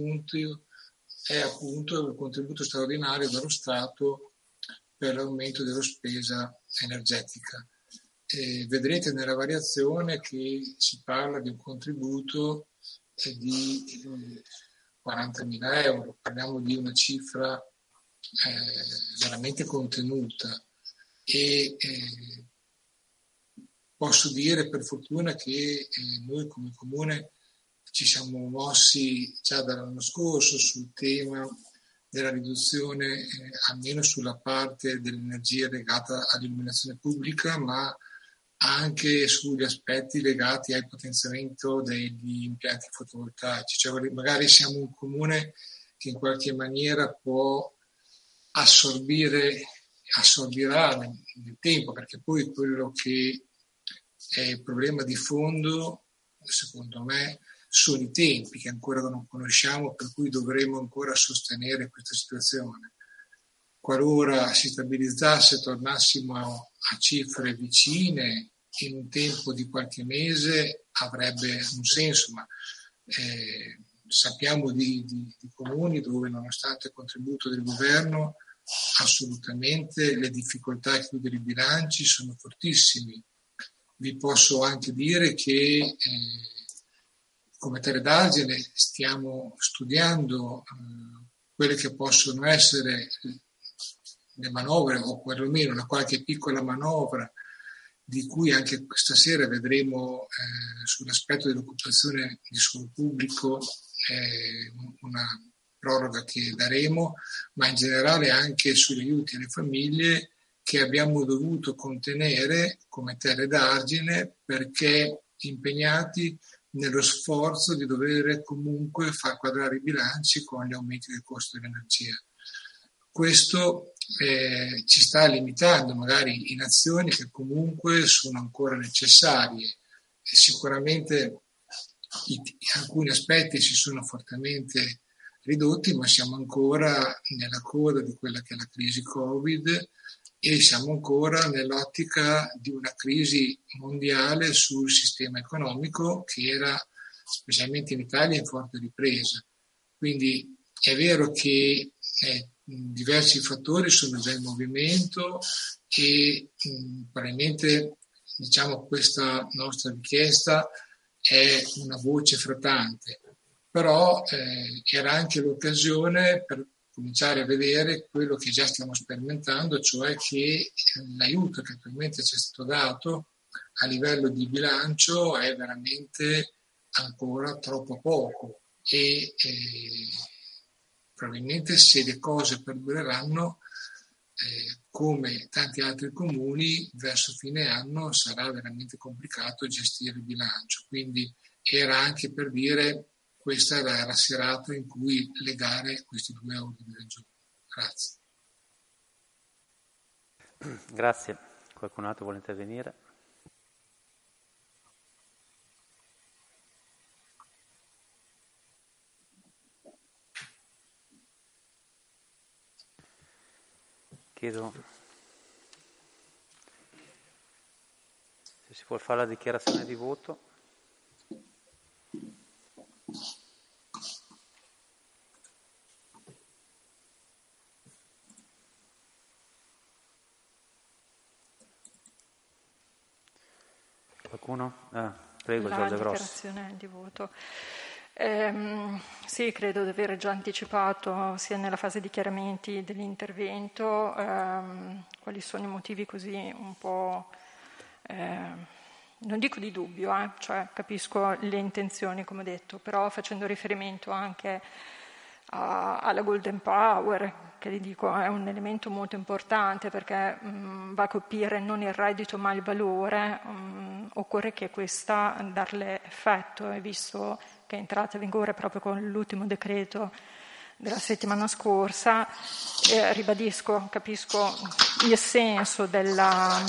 è appunto un contributo straordinario dello Stato per l'aumento della spesa energetica. Vedrete nella variazione che si parla di un contributo di 40.000 euro, parliamo di una cifra veramente contenuta e posso dire per fortuna che noi come Comune ci siamo mossi già dall'anno scorso sul tema della riduzione almeno sulla parte dell'energia legata all'illuminazione pubblica, ma anche sugli aspetti legati al potenziamento degli impianti fotovoltaici. Cioè magari siamo un comune che in qualche maniera assorbirà nel tempo, perché poi quello che è il problema di fondo, secondo me, sono i tempi che ancora non conosciamo, per cui dovremo ancora sostenere questa situazione. Qualora si stabilizzasse e tornassimo a cifre vicine in un tempo di qualche mese avrebbe un senso, ma sappiamo di comuni dove, nonostante il contributo del governo, assolutamente le difficoltà a chiudere i bilanci sono fortissimi. Vi posso anche dire che come Terre d'Argine stiamo studiando quelle che possono essere le manovre, o perlomeno una qualche piccola manovra, di cui anche questa sera vedremo sull'aspetto dell'occupazione di suolo pubblico una proroga che daremo, ma in generale anche sugli aiuti alle famiglie che abbiamo dovuto contenere come Terre d'Argine perché impegnati nello sforzo di dover comunque far quadrare i bilanci con gli aumenti del costo dell'energia. Questo ci sta limitando magari in azioni che comunque sono ancora necessarie. E sicuramente alcuni aspetti si sono fortemente ridotti, ma siamo ancora nella coda di quella che è la crisi Covid e siamo ancora nell'ottica di una crisi mondiale sul sistema economico che era, specialmente in Italia, in forte ripresa. Quindi è vero che diversi fattori sono già in movimento e probabilmente questa nostra richiesta è una voce flottante, però era anche l'occasione per cominciare a vedere quello che già stiamo sperimentando, cioè che l'aiuto che attualmente ci è stato dato a livello di bilancio è veramente ancora troppo poco e probabilmente se le cose perdureranno come tanti altri comuni verso fine anno sarà veramente complicato gestire il bilancio, quindi era anche per dire questa era la serata in cui legare questi due ordini del giorno. Grazie. Grazie. Qualcun altro vuole intervenire? Chiedo se si può fare la dichiarazione di voto. Qualcuno? Prego, La Giorgia Grossi. dichiarazione di voto. Sì, credo di aver già anticipato sia nella fase di chiarimenti dell'intervento quali sono i motivi così un po', non dico di dubbio, cioè capisco le intenzioni come ho detto, però facendo riferimento anche alla Golden Power, che vi dico è un elemento molto importante perché va a colpire non il reddito ma il valore, occorre che questa darle effetto, e visto che è entrata in vigore proprio con l'ultimo decreto della settimana scorsa, ribadisco, capisco il senso della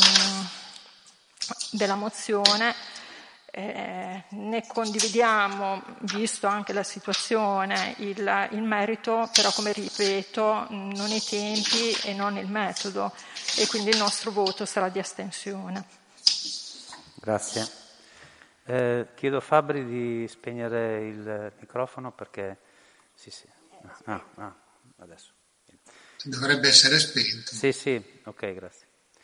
mozione, ne condividiamo, visto anche la situazione, il merito, però come ripeto non i tempi e non il metodo, e quindi il nostro voto sarà di astensione. Grazie. Chiedo a Fabri di spegnere il microfono perché sì. Adesso. Dovrebbe essere spento. Sì, ok, grazie.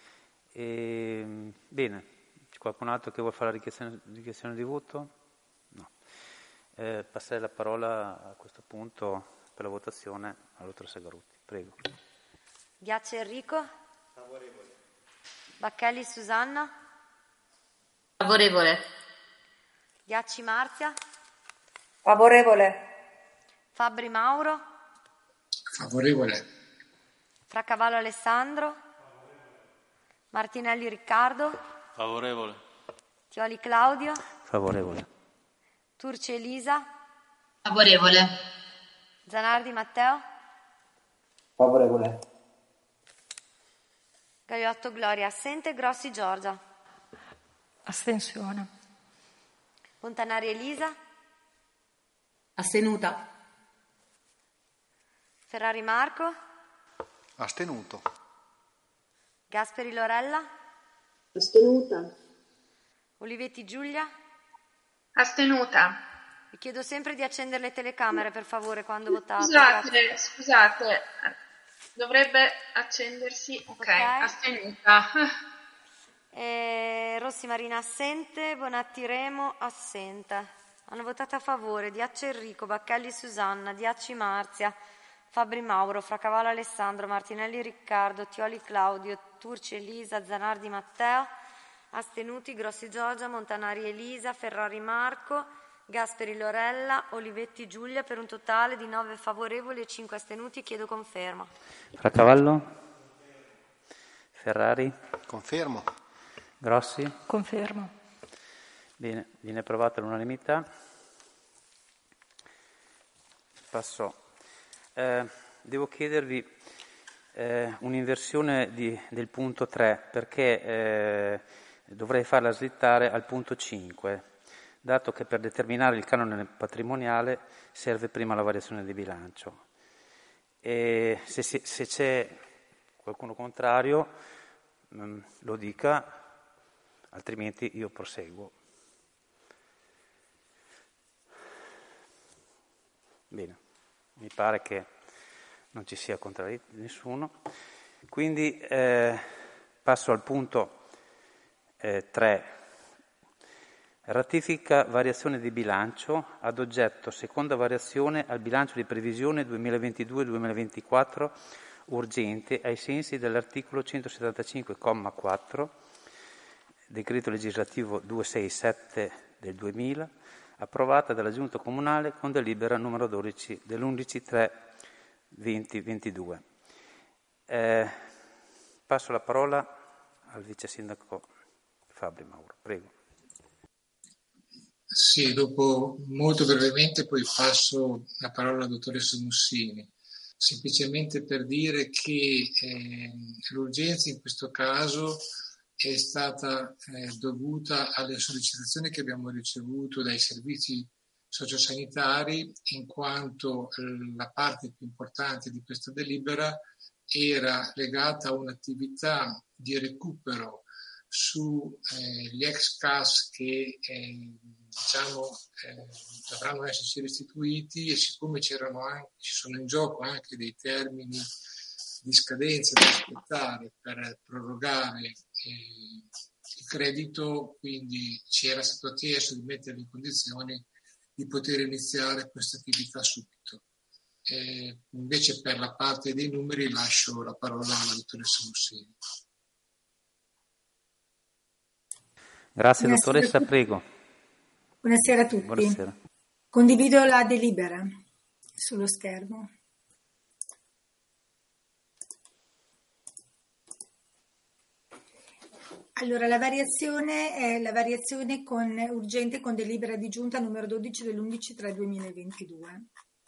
Bene, c'è qualcun altro che vuole fare la dichiarazione di voto? No. Passerei la parola a questo punto per la votazione alla dottor Segarutti. Prego. Ghiacci Enrico? Favorevole. Bacchelli Susanna? Favorevole. Ghiacci Marzia? Favorevole. Fabbri Mauro? Favorevole. Fracavallo Alessandro? Martinelli Riccardo? Favorevole. Tioli Claudio? Favorevole. Turci Elisa? Favorevole. Zanardi Matteo? Favorevole. Gaiotto Gloria assente. Grossi Giorgia? Astensione. Montanari Elisa? Astenuta. Ferrari Marco? Astenuto. Gasperi Lorella? Astenuta. Olivetti Giulia? Astenuta. Vi chiedo sempre di accendere le telecamere, per favore, quando votate. Scusate, dovrebbe accendersi. Ok. Astenuta. Rossi Marina assente, Bonatti Remo assente. Hanno votato a favore Diacci Enrico, Bacchelli Susanna, Diacci Marzia, Fabbri Mauro, Fracavallo Alessandro, Martinelli Riccardo, Tioli Claudio, Turci Elisa, Zanardi Matteo, astenuti Grossi Giorgia, Montanari Elisa, Ferrari Marco, Gasperi Lorella, Olivetti Giulia, per un totale di 9 favorevoli e 5 astenuti. Chiedo conferma. Fracavallo? Ferrari? Confermo. Grossi? Confermo. Bene, viene approvata all'unanimità. Passo. Devo chiedervi un'inversione del punto 3 perché dovrei farla slittare al punto 5, dato che per determinare il canone patrimoniale serve prima la variazione di bilancio. E se c'è qualcuno contrario lo dica, altrimenti io proseguo. Bene, mi pare che non ci sia contrario nessuno, quindi passo al punto 3. Ratifica variazione di bilancio ad oggetto seconda variazione al bilancio di previsione 2022-2024 urgente ai sensi dell'articolo 175,4 decreto legislativo 267 del 2000, approvata dalla Giunta Comunale con delibera numero 12 dell'11/3/2022. Passo la parola al vice sindaco Fabbri Mauro. Prego. Sì, dopo molto brevemente poi passo la parola alla dottoressa Mussini, semplicemente per dire che l'urgenza in questo caso è stata dovuta alle sollecitazioni che abbiamo ricevuto dai servizi sociosanitari, in quanto la parte più importante di questa delibera era legata a un'attività di recupero sugli ex CAS che dovranno esserci restituiti, e siccome ci sono in gioco anche dei termini di scadenza da rispettare per prorogare il credito, quindi ci era stato chiesto di mettere in condizioni di poter iniziare questa attività subito. Invece per la parte dei numeri lascio la parola alla dottoressa Mussini. Grazie dottoressa, prego. Buonasera a tutti. Buonasera. Condivido la delibera sullo schermo. Allora, la variazione è la variazione urgente con delibera di giunta numero 12 dell'11/3/2022.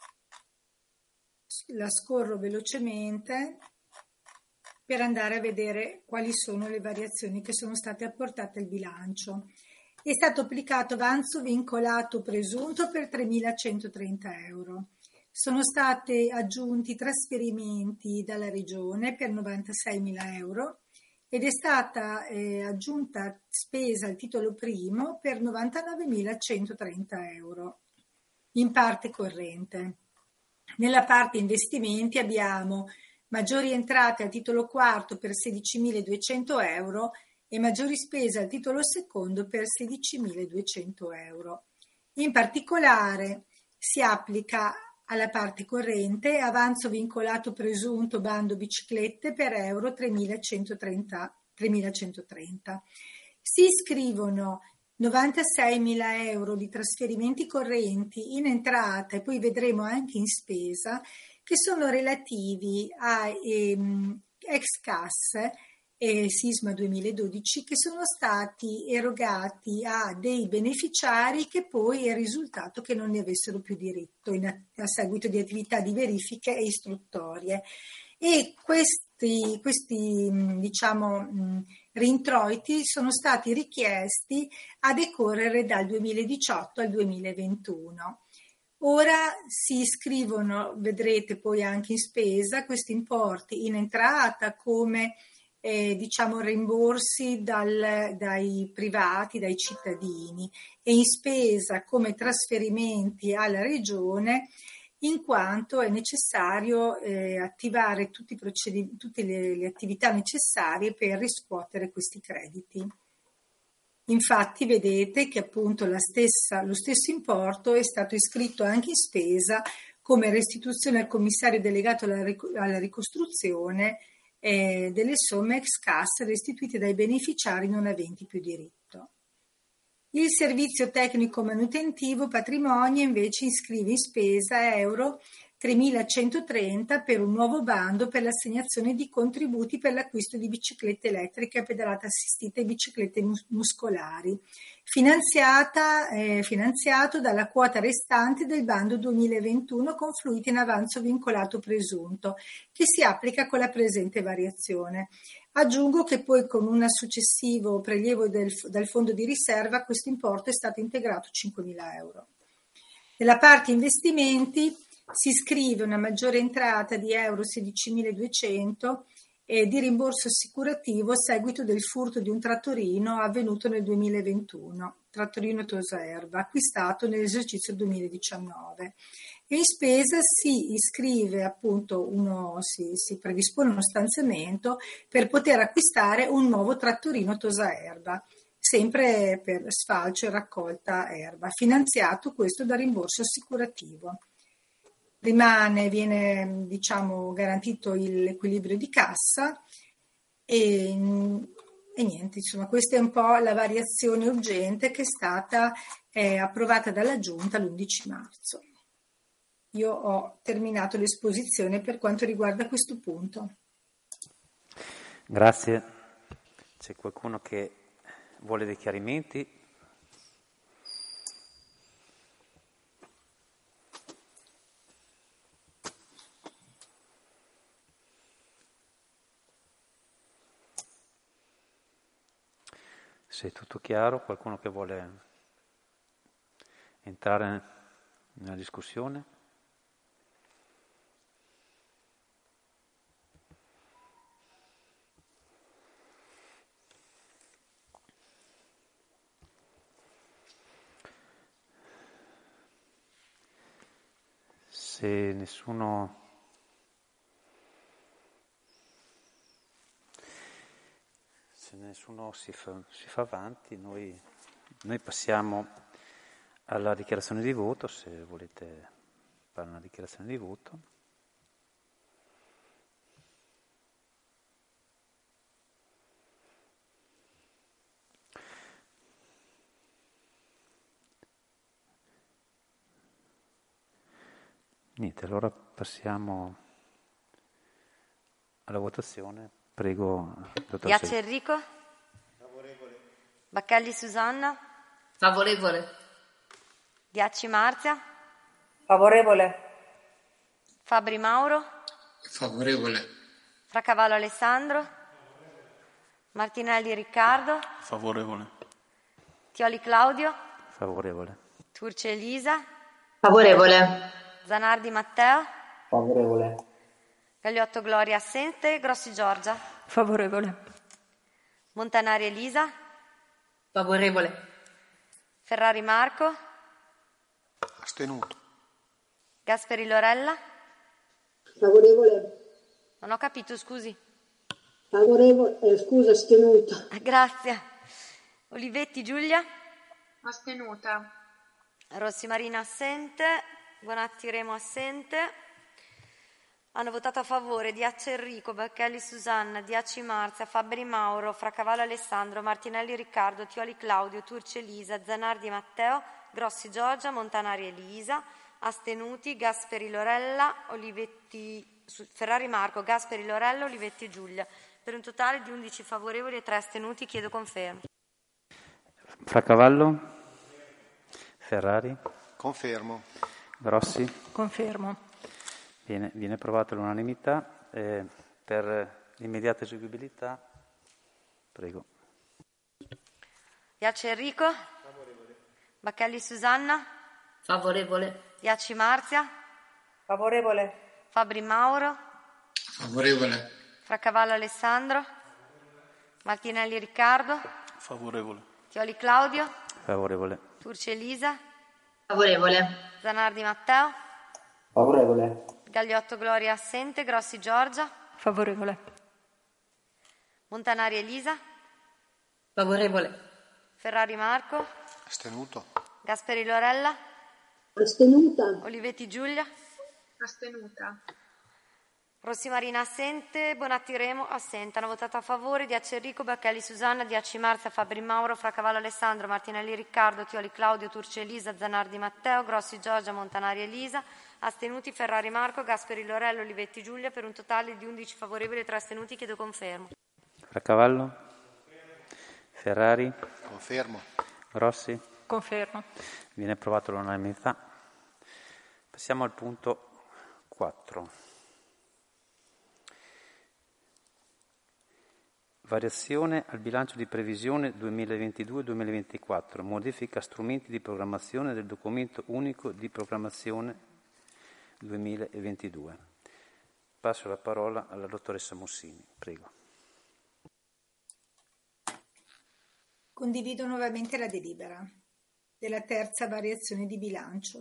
La scorro velocemente per andare a vedere quali sono le variazioni che sono state apportate al bilancio. È stato applicato avanzo vincolato presunto per 3.130 euro. Sono stati aggiunti trasferimenti dalla Regione per 96.000 euro ed è stata aggiunta spesa al titolo primo per 99.130 euro in parte corrente. Nella parte investimenti abbiamo maggiori entrate al titolo quarto per 16.200 euro e maggiori spese al titolo secondo per 16.200 euro. In particolare si applica alla parte corrente avanzo vincolato presunto bando biciclette per euro 3.130. Si iscrivono 96.000 euro di trasferimenti correnti in entrata e poi vedremo anche in spesa che sono relativi a ex casse Sisma 2012 che sono stati erogati a dei beneficiari che poi è risultato che non ne avessero più diritto a seguito di attività di verifiche e istruttorie. E questi rintroiti sono stati richiesti a decorrere dal 2018 al 2021. Ora si iscrivono, vedrete poi anche in spesa, questi importi in entrata come rimborsi dai privati, dai cittadini, e in spesa come trasferimenti alla Regione, in quanto è necessario attivare tutte le attività necessarie per riscuotere questi crediti. Infatti vedete che appunto lo stesso importo è stato iscritto anche in spesa come restituzione al commissario delegato alla ricostruzione delle somme ex cassa restituite dai beneficiari non aventi più diritto. Il servizio tecnico manutentivo patrimonio invece iscrive in spesa euro 3.130 per un nuovo bando per l'assegnazione di contributi per l'acquisto di biciclette elettriche a pedalata assistita e biciclette muscolari, finanziato dalla quota restante del bando 2021 confluita in avanzo vincolato presunto, che si applica con la presente variazione. Aggiungo che poi con un successivo prelievo dal fondo di riserva questo importo è stato integrato 5.000 euro. Nella parte investimenti si iscrive una maggiore entrata di euro 16.200 di rimborso assicurativo a seguito del furto di un trattorino avvenuto nel 2021, trattorino Tosa Erba, acquistato nell'esercizio 2019. E in spesa si iscrive appunto si predispone uno stanziamento per poter acquistare un nuovo trattorino Tosa Erba, sempre per sfalcio e raccolta erba, finanziato questo da rimborso assicurativo. Viene garantito l'equilibrio di cassa e niente, insomma, questa è un po' la variazione urgente che è stata approvata dalla Giunta l'11 marzo. Io ho terminato l'esposizione per quanto riguarda questo punto. Grazie. C'è qualcuno che vuole dei chiarimenti? Se è tutto chiaro, qualcuno che vuole entrare nella discussione? Se nessuno nessuno si fa avanti, noi passiamo alla dichiarazione di voto, se volete fare una dichiarazione di voto. Niente, allora passiamo alla votazione. Prego, dottor Ghiacci Enrico? Favorevole. Bacchelli Susanna? Favorevole. Ghiacci Marzia? Favorevole. Fabri Mauro? Favorevole. Fracavallo Alessandro? Martinelli Riccardo? Favorevole. Tioli Claudio? Favorevole. Turci Elisa? Favorevole. Zanardi Matteo? Favorevole. Gagliotto Gloria assente. Grossi Giorgia? Favorevole. Montanari Elisa? Favorevole. Ferrari Marco? Astenuto. Gasperi Lorella? Favorevole. Non ho capito, scusi. Favorevole. Scusa, astenuta. Grazie. Olivetti Giulia? Astenuta. Rossi Marina assente. Bonatti Remo assente. Hanno votato a favore Diace Enrico, Bacchelli Susanna, Diaci Marzia, Fabri Mauro, Fracavallo Alessandro, Martinelli Riccardo, Tioli Claudio, Turci Elisa, Zanardi Matteo, Grossi Giorgia, Montanari Elisa. Astenuti Gasperi Lorella, Ferrari Marco, Gasperi Lorella, Olivetti Giulia. Per un totale di 11 favorevoli e 3 astenuti, chiedo conferma. Fracavallo? Ferrari? Confermo. Grossi? Confermo. Bene, viene approvata all'unanimità. Per l'immediata eseguibilità, prego. Iaci Enrico? Favorevole. Bacchelli Susanna? Favorevole. Iaci Marzia? Favorevole. Fabri Mauro? Favorevole. Fracavallo Alessandro? Martinelli Riccardo? Favorevole. Tioli Claudio? Favorevole. Turci Elisa? Favorevole. Zanardi Matteo? Favorevole. Gagliotto Gloria assente. Grossi Giorgia? Favorevole. Montanari Elisa? Favorevole. Ferrari Marco? Astenuto. Gasperi Lorella? Astenuta. Olivetti Giulia? Astenuta. Rossi Marina assente. Bonatti Remo assente. Hanno votato a favore Diace Enrico, Bacchelli Susanna, Diaci Marzia, Fabri Mauro, Fracavallo Alessandro, Martinelli Riccardo, Tioli Claudio, Turci Elisa, Zanardi Matteo, Grossi Giorgia, Montanari Elisa. Astenuti Ferrari Marco, Gasperi Lorello, Olivetti Giulia. Per un totale di 11 favorevoli e 3 astenuti, chiedo conferma. Fracavallo? Ferrari? Confermo. Grossi? Confermo. Viene approvato all'unanimità. Passiamo al punto 4. Variazione al bilancio di previsione 2022-2024, modifica strumenti di programmazione del documento unico di programmazione 2022. Passo la parola alla dottoressa Mussini, prego. Condivido nuovamente la delibera della terza variazione di bilancio.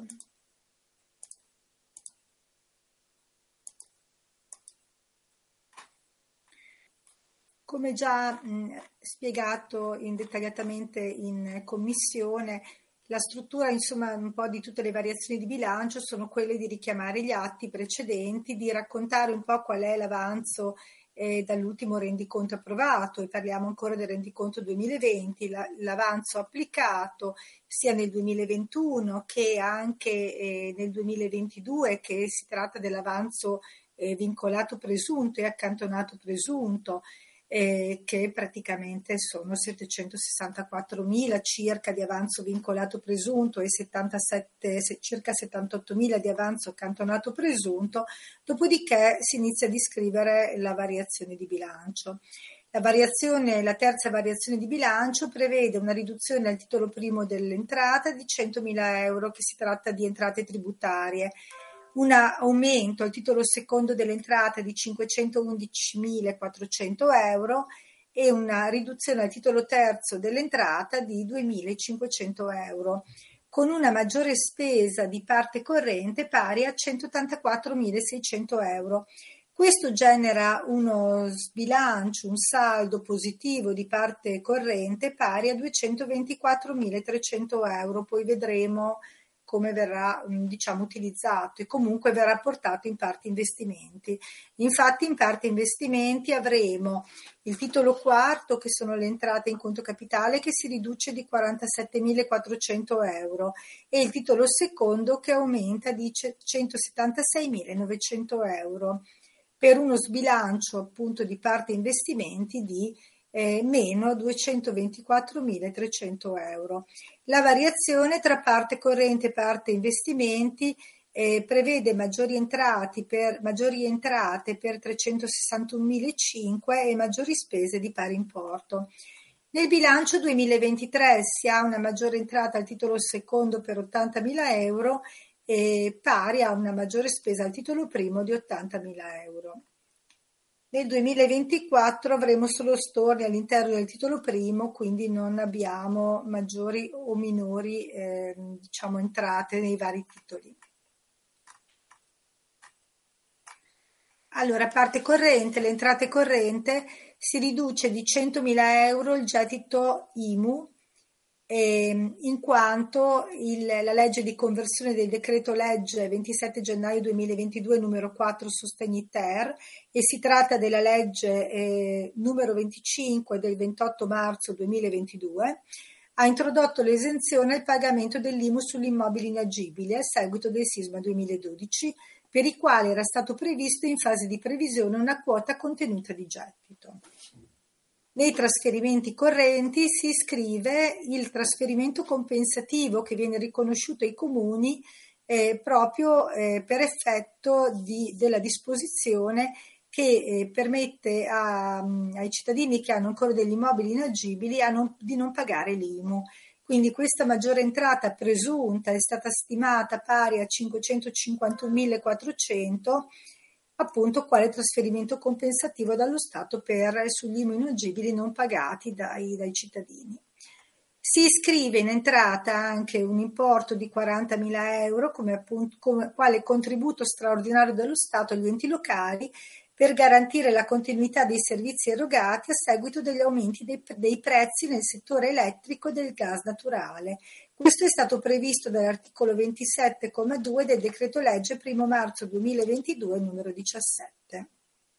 Come già spiegato dettagliatamente in commissione, la struttura, insomma, un po' di tutte le variazioni di bilancio sono quelle di richiamare gli atti precedenti, di raccontare un po' qual è l'avanzo dall'ultimo rendiconto approvato, e parliamo ancora del rendiconto 2020, l'avanzo applicato sia nel 2021 che anche nel 2022, che si tratta dell'avanzo vincolato presunto e accantonato presunto, che praticamente sono 764.000 circa di avanzo vincolato presunto e circa 78.000 di avanzo accantonato presunto. Dopodiché si inizia a descrivere la variazione di bilancio. La terza variazione di bilancio prevede una riduzione al titolo primo dell'entrata di 100.000 euro, che si tratta di entrate tributarie, un aumento al titolo secondo dell'entrata di 511.400 euro e una riduzione al titolo terzo dell'entrata di 2.500 euro, con una maggiore spesa di parte corrente pari a 184.600 euro. Questo genera uno sbilancio, un saldo positivo di parte corrente pari a 224.300 euro. Poi vedremo come verrà utilizzato, e comunque verrà portato in parte investimenti. Infatti in parte investimenti avremo il titolo quarto, che sono le entrate in conto capitale, che si riduce di 47.400 euro, e il titolo secondo che aumenta di 176.900 euro, per uno sbilancio appunto di parte investimenti di meno 224.300 euro. La variazione tra parte corrente e parte investimenti prevede maggiori entrate per 361.500 e maggiori spese di pari importo. Nel bilancio 2023 si ha una maggiore entrata al titolo secondo per 80.000 euro e pari a una maggiore spesa al titolo primo di 80.000 euro. Nel 2024 avremo solo storni all'interno del titolo primo, quindi non abbiamo maggiori o minori entrate nei vari titoli. Allora, parte corrente, l'entrata corrente si riduce di 100.000 euro il gettito IMU, in quanto la legge di conversione del decreto legge 27 gennaio 2022 numero 4 sostegni ter, e si tratta della legge numero 25 del 28 marzo 2022, ha introdotto l'esenzione al pagamento dell'IMU sugli immobili inagibili a seguito del sisma 2012, per i quali era stato previsto in fase di previsione una quota contenuta di gettito. Nei trasferimenti correnti si iscrive il trasferimento compensativo che viene riconosciuto ai comuni proprio per effetto della disposizione che permette ai cittadini che hanno ancora degli immobili inagibili di non pagare l'IMU. Quindi questa maggiore entrata presunta è stata stimata pari a 551.400, appunto quale trasferimento compensativo dallo Stato sugli IMU inagibili non pagati dai cittadini. Si iscrive in entrata anche un importo di 40.000 euro come quale contributo straordinario dello Stato agli enti locali per garantire la continuità dei servizi erogati a seguito degli aumenti dei prezzi nel settore elettrico e del gas naturale. Questo è stato previsto dall'articolo 27,2 del decreto legge 1 marzo 2022 numero 17.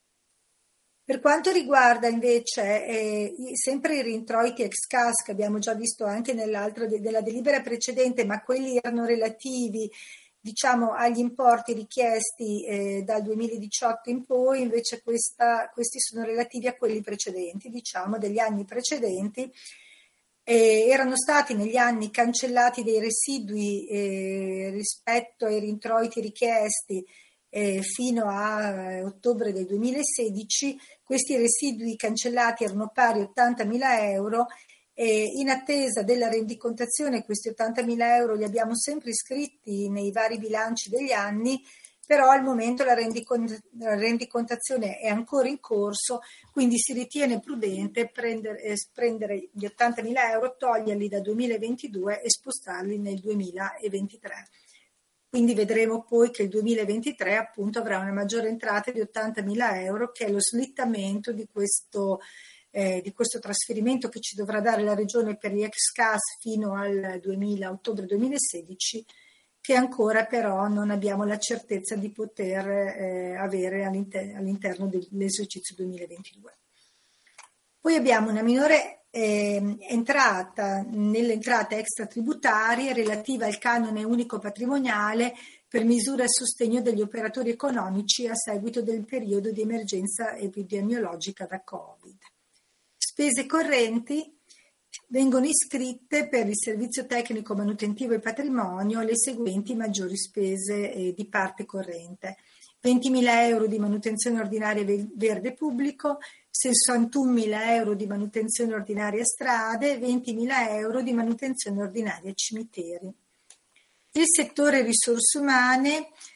Per quanto riguarda invece sempre i rintroiti ex cas, che abbiamo già visto anche nell'altra della delibera precedente, ma quelli erano relativi agli importi richiesti dal 2018 in poi, invece questi sono relativi a quelli precedenti, degli anni precedenti. Erano stati negli anni cancellati dei residui rispetto ai rintroiti richiesti fino a ottobre del 2016. Questi residui cancellati erano pari a 80.000 euro. In attesa della rendicontazione, questi 80.000 euro li abbiamo sempre iscritti nei vari bilanci degli anni, però al momento la rendicontazione è ancora in corso, quindi si ritiene prudente prendere gli 80.000 euro, toglierli dal 2022 e spostarli nel 2023. Quindi vedremo poi che il 2023 appunto avrà una maggiore entrata di 80.000 euro, che è lo slittamento di questo trasferimento che ci dovrà dare la Regione per gli ex cas fino al ottobre 2016, che ancora però non abbiamo la certezza di poter avere all'interno dell'esercizio 2022. Poi abbiamo una minore entrata nelle entrate extratributarie relativa al canone unico patrimoniale per misure a sostegno degli operatori economici a seguito del periodo di emergenza epidemiologica da Covid. Spese correnti: vengono iscritte per il servizio tecnico manutentivo e patrimonio le seguenti maggiori spese di parte corrente: 20.000 euro di manutenzione ordinaria verde pubblico, 61.000 euro di manutenzione ordinaria strade, 20.000 euro di manutenzione ordinaria cimiteri. Il settore risorse umane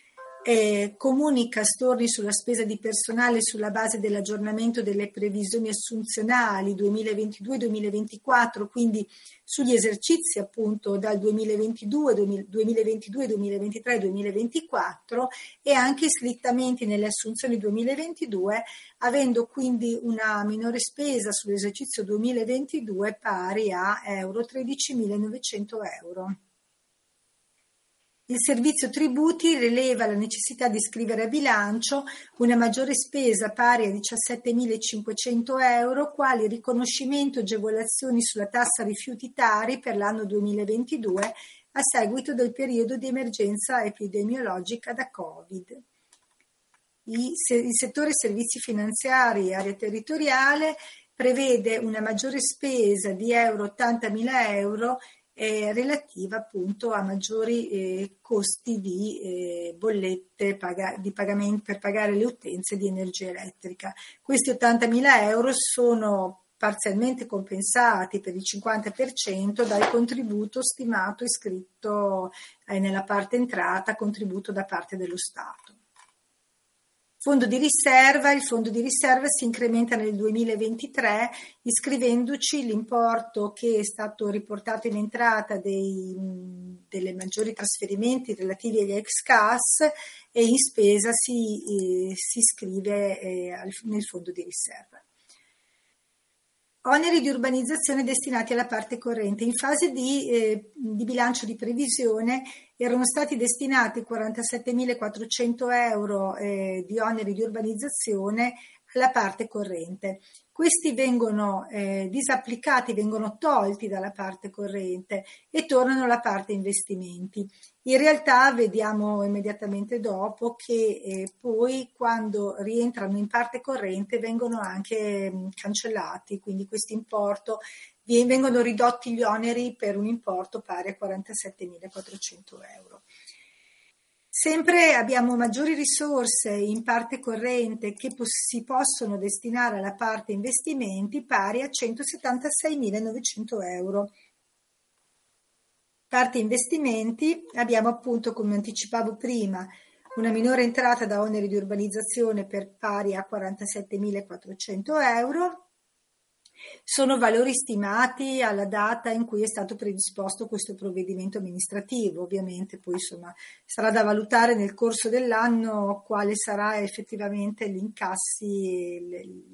comunica storni sulla spesa di personale sulla base dell'aggiornamento delle previsioni assunzionali 2022-2024, quindi sugli esercizi appunto dal 2022, 2023 e 2024, e anche slittamenti nelle assunzioni 2022, avendo quindi una minore spesa sull'esercizio 2022 pari a €13.900. Il servizio tributi rileva la necessità di iscrivere a bilancio una maggiore spesa pari a €17.500, quali riconoscimento e agevolazioni sulla tassa rifiuti Tari per l'anno 2022 a seguito del periodo di emergenza epidemiologica da Covid. Il settore servizi finanziari, area territoriale, prevede una maggiore spesa di €80.000 relativa appunto a maggiori costi di bollette di pagamento per pagare le utenze di energia elettrica. Questi €80.000 sono parzialmente compensati per il 50% dal contributo stimato iscritto nella parte entrata, contributo da parte dello Stato. Fondo di riserva. Il fondo di riserva si incrementa nel 2023 iscrivendoci l'importo che è stato riportato in entrata delle maggiori trasferimenti relativi agli ex CAS, e in spesa si iscrive nel fondo di riserva. Oneri di urbanizzazione destinati alla parte corrente. In fase di bilancio di previsione erano stati destinati €47.400 di oneri di urbanizzazione alla parte corrente. Questi vengono disapplicati, vengono tolti dalla parte corrente e tornano alla parte investimenti. In realtà vediamo immediatamente dopo che poi quando rientrano in parte corrente vengono anche cancellati, quindi questo importo vengono ridotti gli oneri per un importo pari a €47.400. Sempre abbiamo maggiori risorse in parte corrente che si possono destinare alla parte investimenti pari a €176.900. Parte investimenti abbiamo appunto, come anticipavo prima, una minore entrata da oneri di urbanizzazione per pari a €47.400. Sono valori stimati alla data in cui è stato predisposto questo provvedimento amministrativo. Ovviamente poi sarà da valutare nel corso dell'anno quale sarà effettivamente gli incassi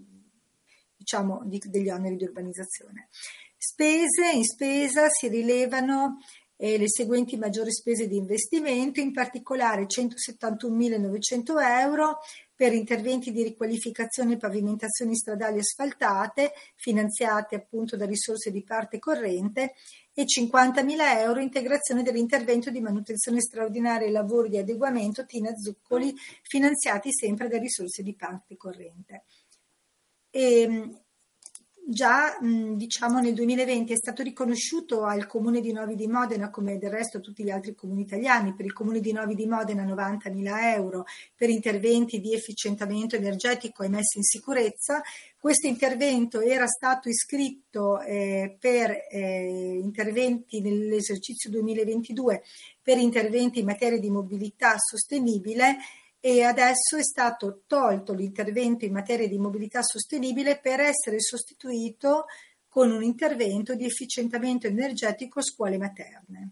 degli oneri di urbanizzazione. In spesa si rilevano le seguenti maggiori spese di investimento, in particolare €171.900 per interventi di riqualificazione e pavimentazioni stradali asfaltate, finanziate appunto da risorse di parte corrente, e €50.000 integrazione dell'intervento di manutenzione straordinaria e lavori di adeguamento Tina Zuccoli, finanziati sempre da risorse di parte corrente. Già nel 2020 è stato riconosciuto al Comune di Novi di Modena, come del resto a tutti gli altri comuni italiani, per il Comune di Novi di Modena €90.000 per interventi di efficientamento energetico e messa in sicurezza. Questo intervento era stato iscritto per interventi nell'esercizio 2022 per interventi in materia di mobilità sostenibile, e adesso è stato tolto l'intervento in materia di mobilità sostenibile per essere sostituito con un intervento di efficientamento energetico scuole materne.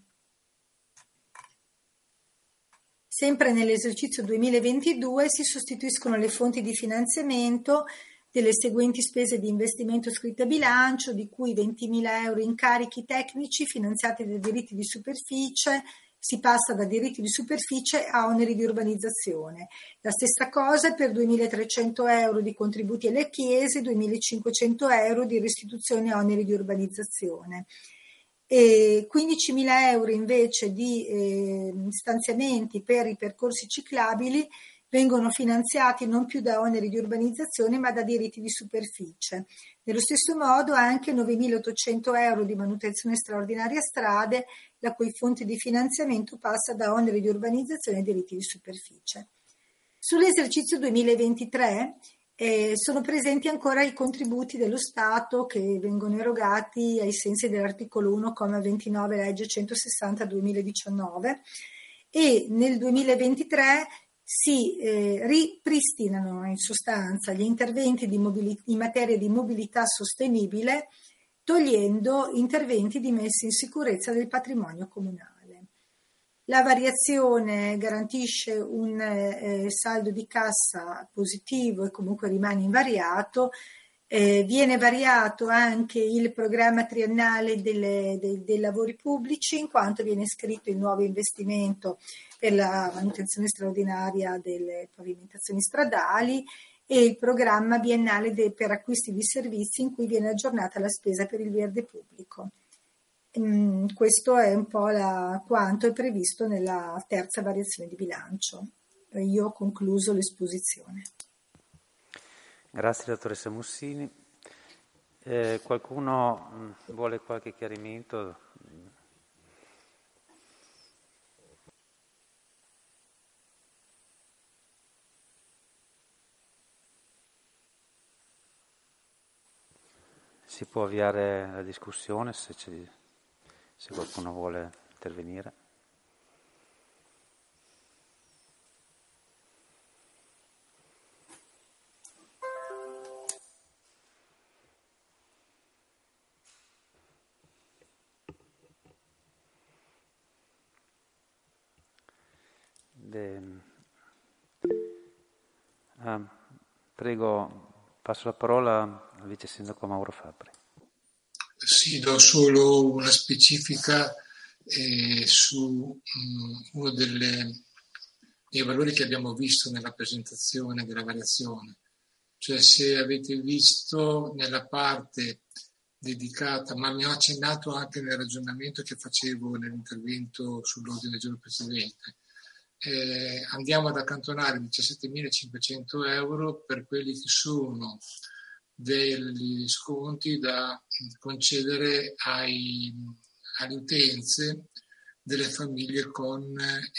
Sempre nell'esercizio 2022 si sostituiscono le fonti di finanziamento delle seguenti spese di investimento scritte a bilancio, di cui €20.000 incarichi tecnici finanziati da diritti di superficie. Si passa da diritti di superficie a oneri di urbanizzazione. La stessa cosa per €2.300 di contributi alle chiese, €2.500 di restituzione a oneri di urbanizzazione. E €15.000 invece di stanziamenti per i percorsi ciclabili vengono finanziati non più da oneri di urbanizzazione ma da diritti di superficie. Nello stesso modo anche €9.800 di manutenzione straordinaria strade, la cui fonte di finanziamento passa da oneri di urbanizzazione e diritti di superficie. Sull'esercizio 2023 sono presenti ancora i contributi dello Stato che vengono erogati ai sensi dell'articolo 1,29 legge 160/2019, e nel 2023 si ripristinano in sostanza gli interventi in materia di mobilità sostenibile, togliendo interventi di messa in sicurezza del patrimonio comunale. La variazione garantisce un saldo di cassa positivo e comunque rimane invariato. Viene variato anche il programma triennale dei lavori pubblici, in quanto viene iscritto il nuovo investimento per la manutenzione straordinaria delle pavimentazioni stradali e il programma biennale per acquisti di servizi, in cui viene aggiornata la spesa per il verde pubblico. Questo è un po' quanto è previsto nella terza variazione di bilancio. Io ho concluso l'esposizione. Grazie dottoressa Mussini. Qualcuno vuole qualche chiarimento? Si può avviare la discussione se qualcuno vuole intervenire. Prego, passo la parola al vice sindaco Mauro Fabbri. Sì, do solo una specifica su uno dei valori che abbiamo visto nella presentazione della variazione. Cioè, se avete visto nella parte dedicata, ma mi ho accennato anche nel ragionamento che facevo nell'intervento sull'ordine del giorno precedente, andiamo ad accantonare 17.500 euro per quelli che sono degli sconti da concedere alle utenze delle famiglie con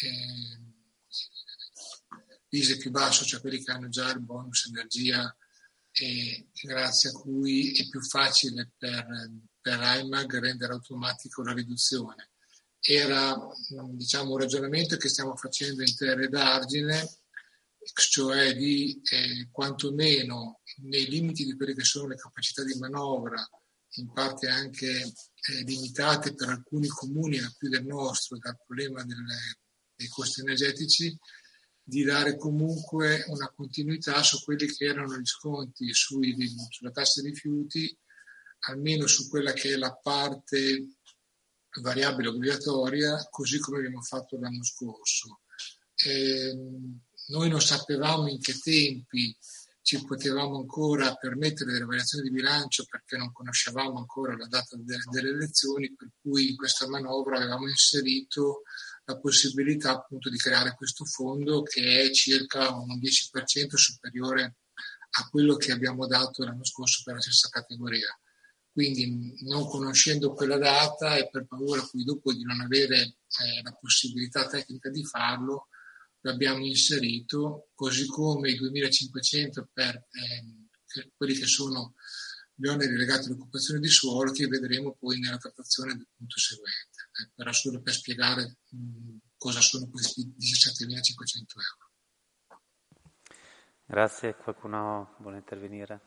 l'ISEE più basso, cioè quelli che hanno già il bonus energia, grazie a cui è più facile per AIMAG rendere automatico la riduzione. Era un ragionamento che stiamo facendo in terre d'argine, cioè di quantomeno nei limiti di quelle che sono le capacità di manovra, in parte anche limitate per alcuni comuni, a più del nostro, dal problema dei costi energetici, di dare comunque una continuità su quelli che erano gli sconti sulla tassa dei rifiuti, almeno su quella che è la parte variabile obbligatoria, così come abbiamo fatto l'anno scorso. Noi non sapevamo in che tempi ci potevamo ancora permettere delle variazioni di bilancio, perché non conoscevamo ancora la data delle elezioni, per cui in questa manovra avevamo inserito la possibilità appunto di creare questo fondo, che è circa un 10% superiore a quello che abbiamo dato l'anno scorso per la stessa categoria. Quindi, non conoscendo quella data e per paura poi dopo di non avere la possibilità tecnica di farlo, l'abbiamo inserito, così come i 2.500 per quelli che sono gli oneri legati all'occupazione di suolo, che vedremo poi nella trattazione del punto seguente. Però solo per spiegare cosa sono questi 17.500 euro. Grazie. Qualcuno vuole intervenire?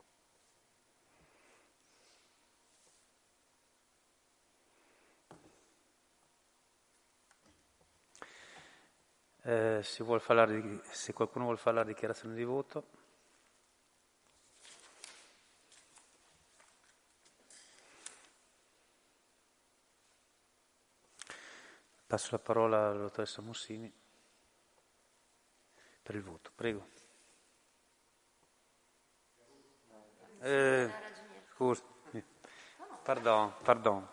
Se qualcuno vuole fare la dichiarazione di voto. Passo la parola alla dottoressa Mussini per il voto. Prego. Scusi. Pardon.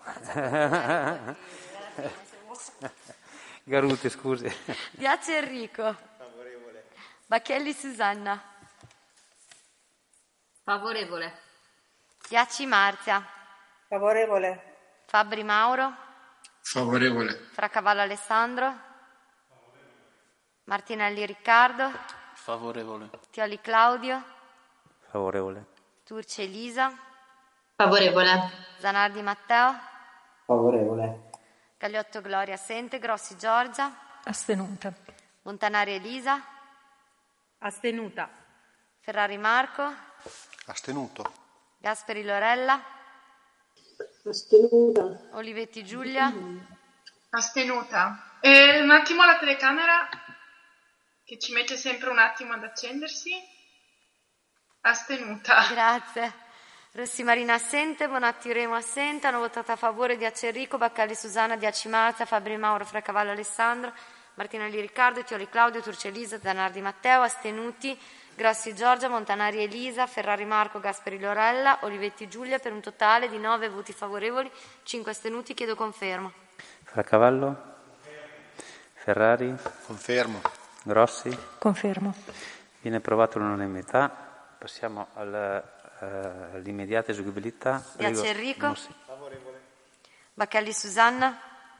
Garuti, scusi. Piazzi Enrico. Favorevole. Bacchelli Susanna. Favorevole. Piacci Marzia. Favorevole. Fabbri Mauro. Favorevole. Fracavallo Alessandro. Favorevole. Martinelli Riccardo. Favorevole. Tioli Claudio. Favorevole. Turci Elisa. Favorevole. Zanardi Matteo. Favorevole. Gagliotto Gloria assente. Grossi Giorgia. Astenuta. Montanari Elisa. Astenuta. Ferrari Marco. Astenuto. Gasperi Lorella. Astenuta. Olivetti Giulia. Astenuta. Un attimo la telecamera, che ci mette sempre un attimo ad accendersi. Astenuta. Grazie. Rossi Marina assente, Bonatti Remo assente, hanno votato a favore di Acerrico, Baccalli Susanna, Diaci Marzia, Fabri Mauro, Fracavallo Alessandro, Martinelli Riccardo, Tioli Claudio, Turci Elisa, Zanardi Matteo, astenuti Grossi Giorgia, Montanari Elisa, Ferrari Marco, Gasperi Lorella, Olivetti Giulia, per un totale di 9 voti favorevoli, 5 astenuti. Chiedo conferma. Fracavallo? Ferrari? Confermo. Grossi? Confermo. Viene approvato all'unanimità. Passiamo all'immediata eseguibilità. Di Acerrico? Favorevole. Baccalli Susanna?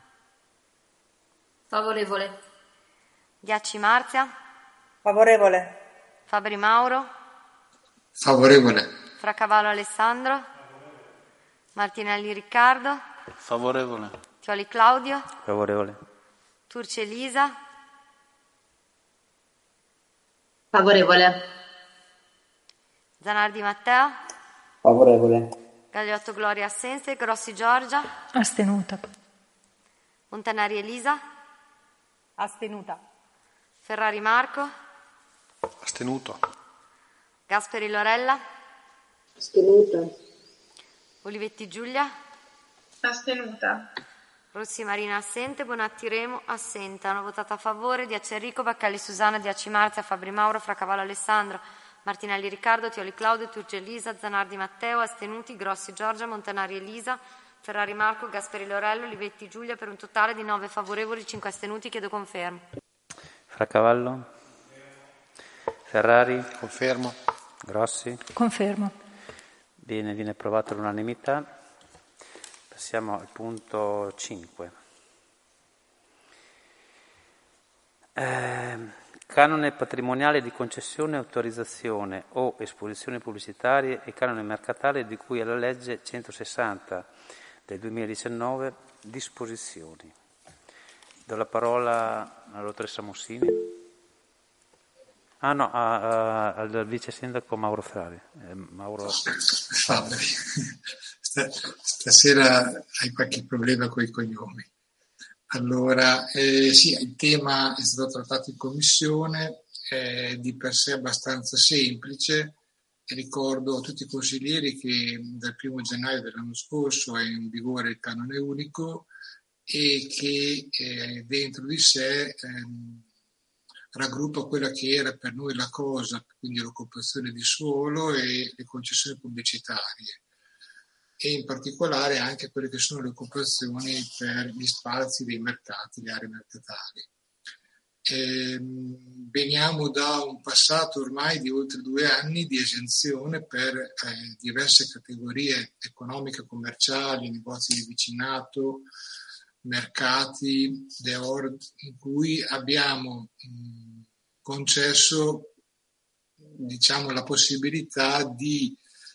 Favorevole. Diaci Marzia? Favorevole. Fabri Mauro? Favorevole. Fracavallo Alessandro? Martinelli Riccardo? Favorevole. Tioli Claudio? Favorevole. Turci Elisa? Favorevole. Zanardi Matteo? Favorevole. Gagliotto Gloria assenze, Grossi Giorgia? Astenuta. Montanari Elisa? Astenuta. Ferrari Marco? Astenuto. Gasperi Lorella? Astenuta. Olivetti Giulia? Astenuta. Rossi Marina assente, Bonatti Remo assente. Hanno votato a favore di Acerrico, Baccalli Susanna, Diaci Marzia, Fabri Mauro, Fracavallo Alessandro, Martinelli Riccardo, Tioli Claudio, Turci Elisa, Zanardi Matteo, astenuti Grossi Giorgia, Montanari Elisa, Ferrari Marco, Gasperi Lorello, Olivetti Giulia, per un totale di 9 favorevoli, 5 astenuti. Chiedo conferma. Fracavallo? Ferrari? Confermo. Grossi? Confermo. Bene, viene approvato all'unanimità. Passiamo al punto 5. Canone patrimoniale di concessione, autorizzazione o esposizioni pubblicitarie e canone mercatale di cui alla legge 160 del 2019, disposizioni. Do la parola alla dottoressa Mussini. Al vice sindaco Mauro Ferrari. Mauro. Fabri, stasera hai qualche problema con i cognomi. Allora, sì, il tema è stato trattato in commissione, è di per sé abbastanza semplice. Ricordo a tutti i consiglieri che dal 1 gennaio dell'anno scorso è in vigore il canone unico e che dentro di sé raggruppa quella che era per noi la cosa, quindi l'occupazione di suolo e le concessioni pubblicitarie, e in particolare anche quelle che sono le occupazioni per gli spazi dei mercati, le aree mercatali. Veniamo da un passato ormai di oltre 2 anni di esenzione per diverse categorie economiche, commerciali, negozi di vicinato, mercati, dehors, in cui abbiamo concesso, diciamo, la possibilità di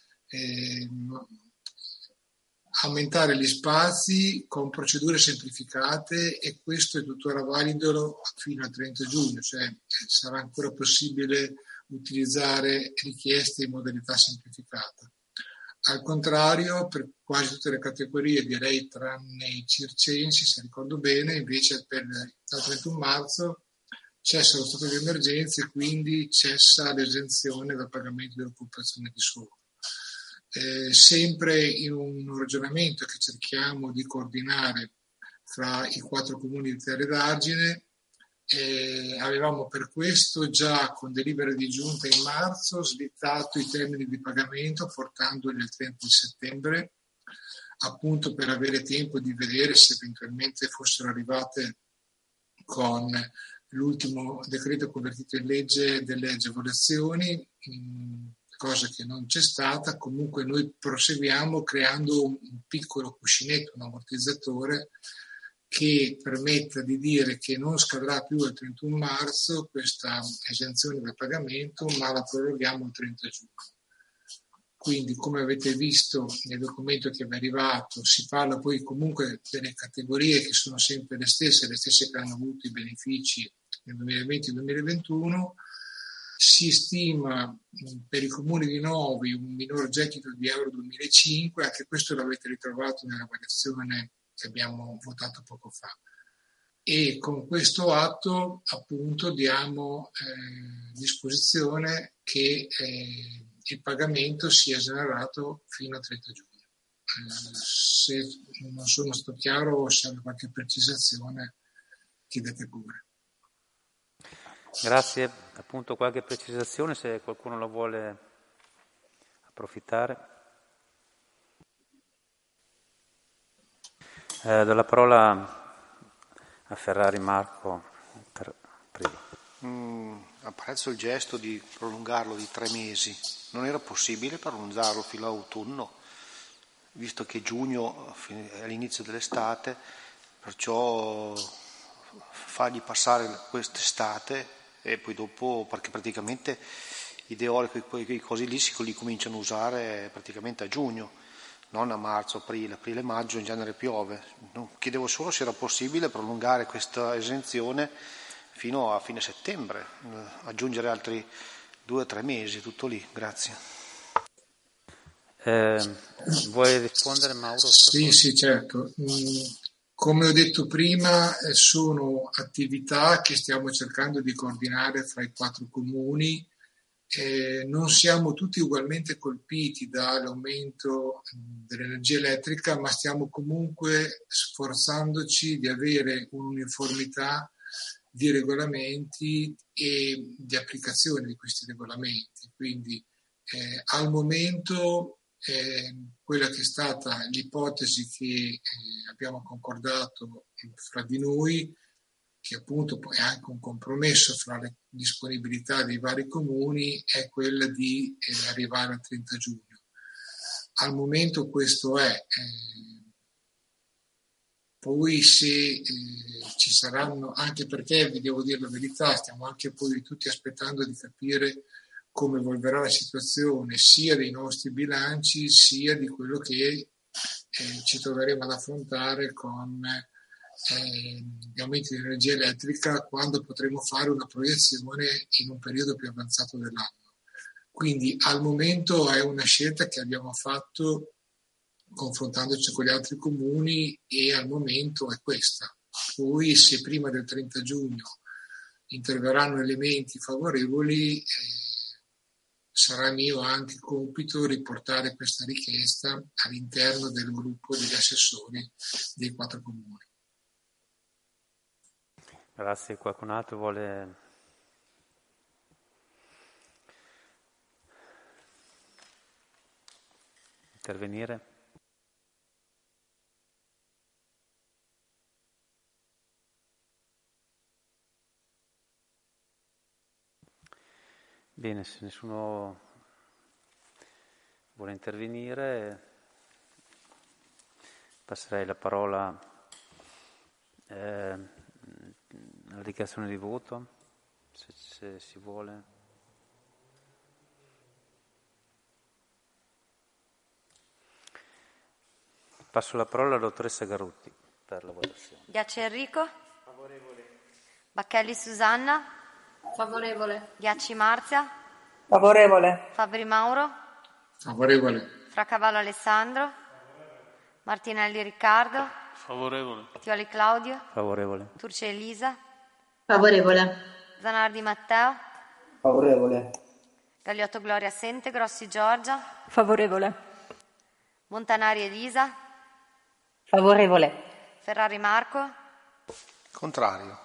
aumentare gli spazi con procedure semplificate, e questo è tuttora valido fino al 30 giugno, cioè sarà ancora possibile utilizzare richieste in modalità semplificata. Al contrario, per quasi tutte le categorie, direi tranne i circensi, se ricordo bene, invece dal 31 marzo cessa lo stato di emergenza e quindi cessa l'esenzione dal pagamento dell'occupazione di suolo. Sempre in un ragionamento che cerchiamo di coordinare fra i 4 comuni di Terre d'Argine, avevamo per questo già con delibera di giunta in marzo slittato i termini di pagamento portandoli al 30 di settembre, appunto per avere tempo di vedere se eventualmente fossero arrivate con l'ultimo decreto convertito in legge delle agevolazioni, cosa che non c'è stata. Comunque noi proseguiamo creando un piccolo cuscinetto, un ammortizzatore che permetta di dire che non scadrà più al 31 marzo questa esenzione dal pagamento, ma la proroghiamo al 30 giugno. Quindi, come avete visto nel documento che vi è arrivato, si parla poi comunque delle categorie che sono sempre le stesse che hanno avuto i benefici nel 2020-2021. si stima per i comuni di Novi un minor gettito di euro 2005, anche questo l'avete ritrovato nella variazione che abbiamo votato poco fa. E con questo atto appunto diamo disposizione che il pagamento sia esonerato fino a 30 giugno. Se non sono stato chiaro o se avete qualche precisazione, chiedete pure. Grazie, appunto qualche precisazione se qualcuno la vuole approfittare. Do la parola a Ferrari Marco prima. Apprezzo il gesto di prolungarlo di 3 mesi. Non era possibile prolungarlo fino a autunno, visto che giugno è l'inizio dell'estate, perciò fargli passare quest'estate e poi dopo, perché praticamente i deoli, quei cosi lì li cominciano a usare praticamente a giugno, non a marzo, aprile, maggio, in genere piove. Chiedevo solo se era possibile prolungare questa esenzione fino a fine settembre, aggiungere altri 2 o 3 mesi, tutto lì. Grazie. Vuoi rispondere, Mauro? Sì, certo. Come ho detto prima, sono attività che stiamo cercando di coordinare fra i 4 comuni. Non siamo tutti ugualmente colpiti dall'aumento dell'energia elettrica, ma stiamo comunque sforzandoci di avere un'uniformità di regolamenti e di applicazione di questi regolamenti. Quindi al momento quella che è stata l'ipotesi che abbiamo concordato fra di noi, che appunto poi è anche un compromesso fra le disponibilità dei vari comuni, è quella di arrivare al 30 giugno. Al momento questo è. Poi se ci saranno, anche perché vi devo dire la verità, stiamo anche poi tutti aspettando di capire come evolverà la situazione sia dei nostri bilanci sia di quello che ci troveremo ad affrontare con gli aumenti di energia elettrica, quando potremo fare una proiezione in un periodo più avanzato dell'anno. Quindi al momento è una scelta che abbiamo fatto confrontandoci con gli altri comuni e al momento è questa. Poi se prima del 30 giugno interverranno elementi favorevoli, sarà mio anche compito riportare questa richiesta all'interno del gruppo degli assessori dei 4 comuni. Grazie. Qualcun altro vuole intervenire? Bene, se nessuno vuole intervenire, passerei la parola alla dichiarazione di voto, se si vuole. Passo la parola alla dottoressa Garutti per la votazione. Ghiacci Enrico? Favorevole. Bacchelli Susanna? Favorevole. Ghiacci Marzia? Favorevole. Fabri Mauro? Favorevole. Fracavallo Alessandro? Martinelli Riccardo? Favorevole. Tioli Claudio? Favorevole. Turci Elisa? Favorevole. Zanardi Matteo? Favorevole. Gagliotto Gloria assente. Grossi Giorgia? Favorevole. Montanari Elisa? Favorevole. Ferrari Marco? Contrario.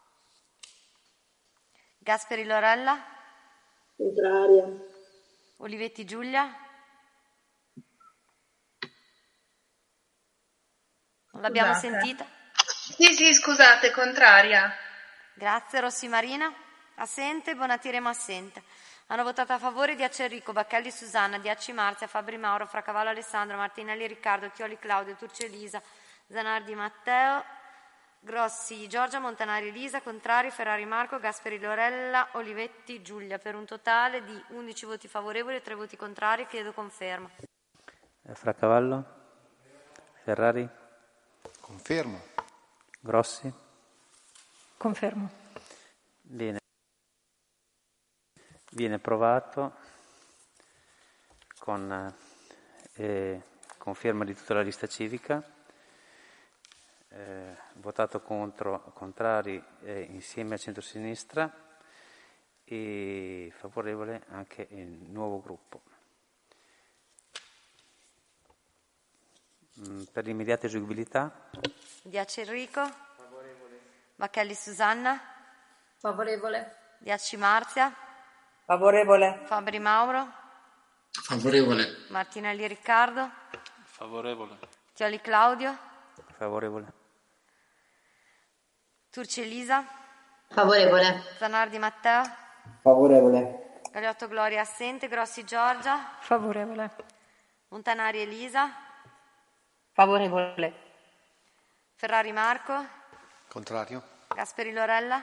Gasperi Lorella? Contraria. Olivetti Giulia? Non l'abbiamo sentita? Sì, scusate, contraria. Grazie. Rossi Marina? Assente. Bonatiremo assente. Hanno votato a favore Diaci Enrico, Bacchelli Susanna, Diaci Marzia, Fabri Mauro, Fracavallo Alessandro, Martinelli Riccardo, Tioli Claudio, Turci Elisa, Zanardi Matteo, Grossi Giorgia, Montanari Elisa, contrari Ferrari Marco, Gasperi Lorella, Olivetti Giulia, per un totale di 11 voti favorevoli e 3 voti contrari. Chiedo conferma. Fracavallo? Ferrari? Confermo. Grossi? Confermo. Bene. Viene approvato con conferma di tutta la lista civica, votato contrari insieme a centrosinistra e favorevole anche il nuovo gruppo. Per l'immediata eseguibilità. Diaci Enrico. Favorevole. Bacchelli Susanna. Favorevole. Diaci Marzia. Favorevole. Fabri Mauro. Favorevole. Martinelli Riccardo. Favorevole. Tioli Claudio. Favorevole. Turci Elisa. Favorevole. Zanardi Matteo. Favorevole. Galiotto Gloria assente. Grossi Giorgia. Favorevole. Montanari Elisa. Favorevole. Ferrari Marco. Contrario. Gasperi Lorella.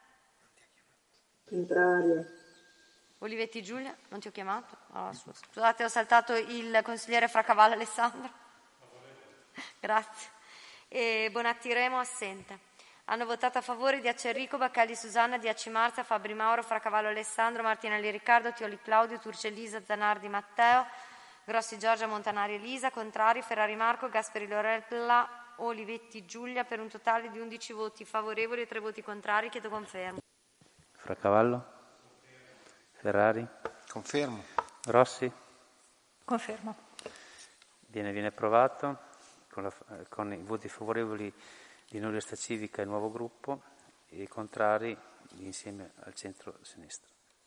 Contrario. Olivetti Giulia. Non ti ho chiamato? Scusate, ho saltato il consigliere Fracavallo Alessandro. Grazie. E Bonatti Remo assente. Hanno votato a favore Diaci Enrico, Bacchelli Susanna, Diaci Marzia, Fabri Mauro, Fracavallo Alessandro, Martinelli Riccardo, Tioli Claudio, Turci Elisa, Zanardi Matteo, Grossi Giorgia, Montanari Elisa, contrari Ferrari Marco, Gasperi Lorella, Olivetti Giulia, per un totale di 11 voti favorevoli e 3 voti contrari. Chiedo conferma. Fracavallo? Ferrari? Confermo. Rossi? Confermo. Viene approvato con i voti favorevoli di Nuova Lista Civica e Nuovo Gruppo e i contrari insieme al centro-sinistra.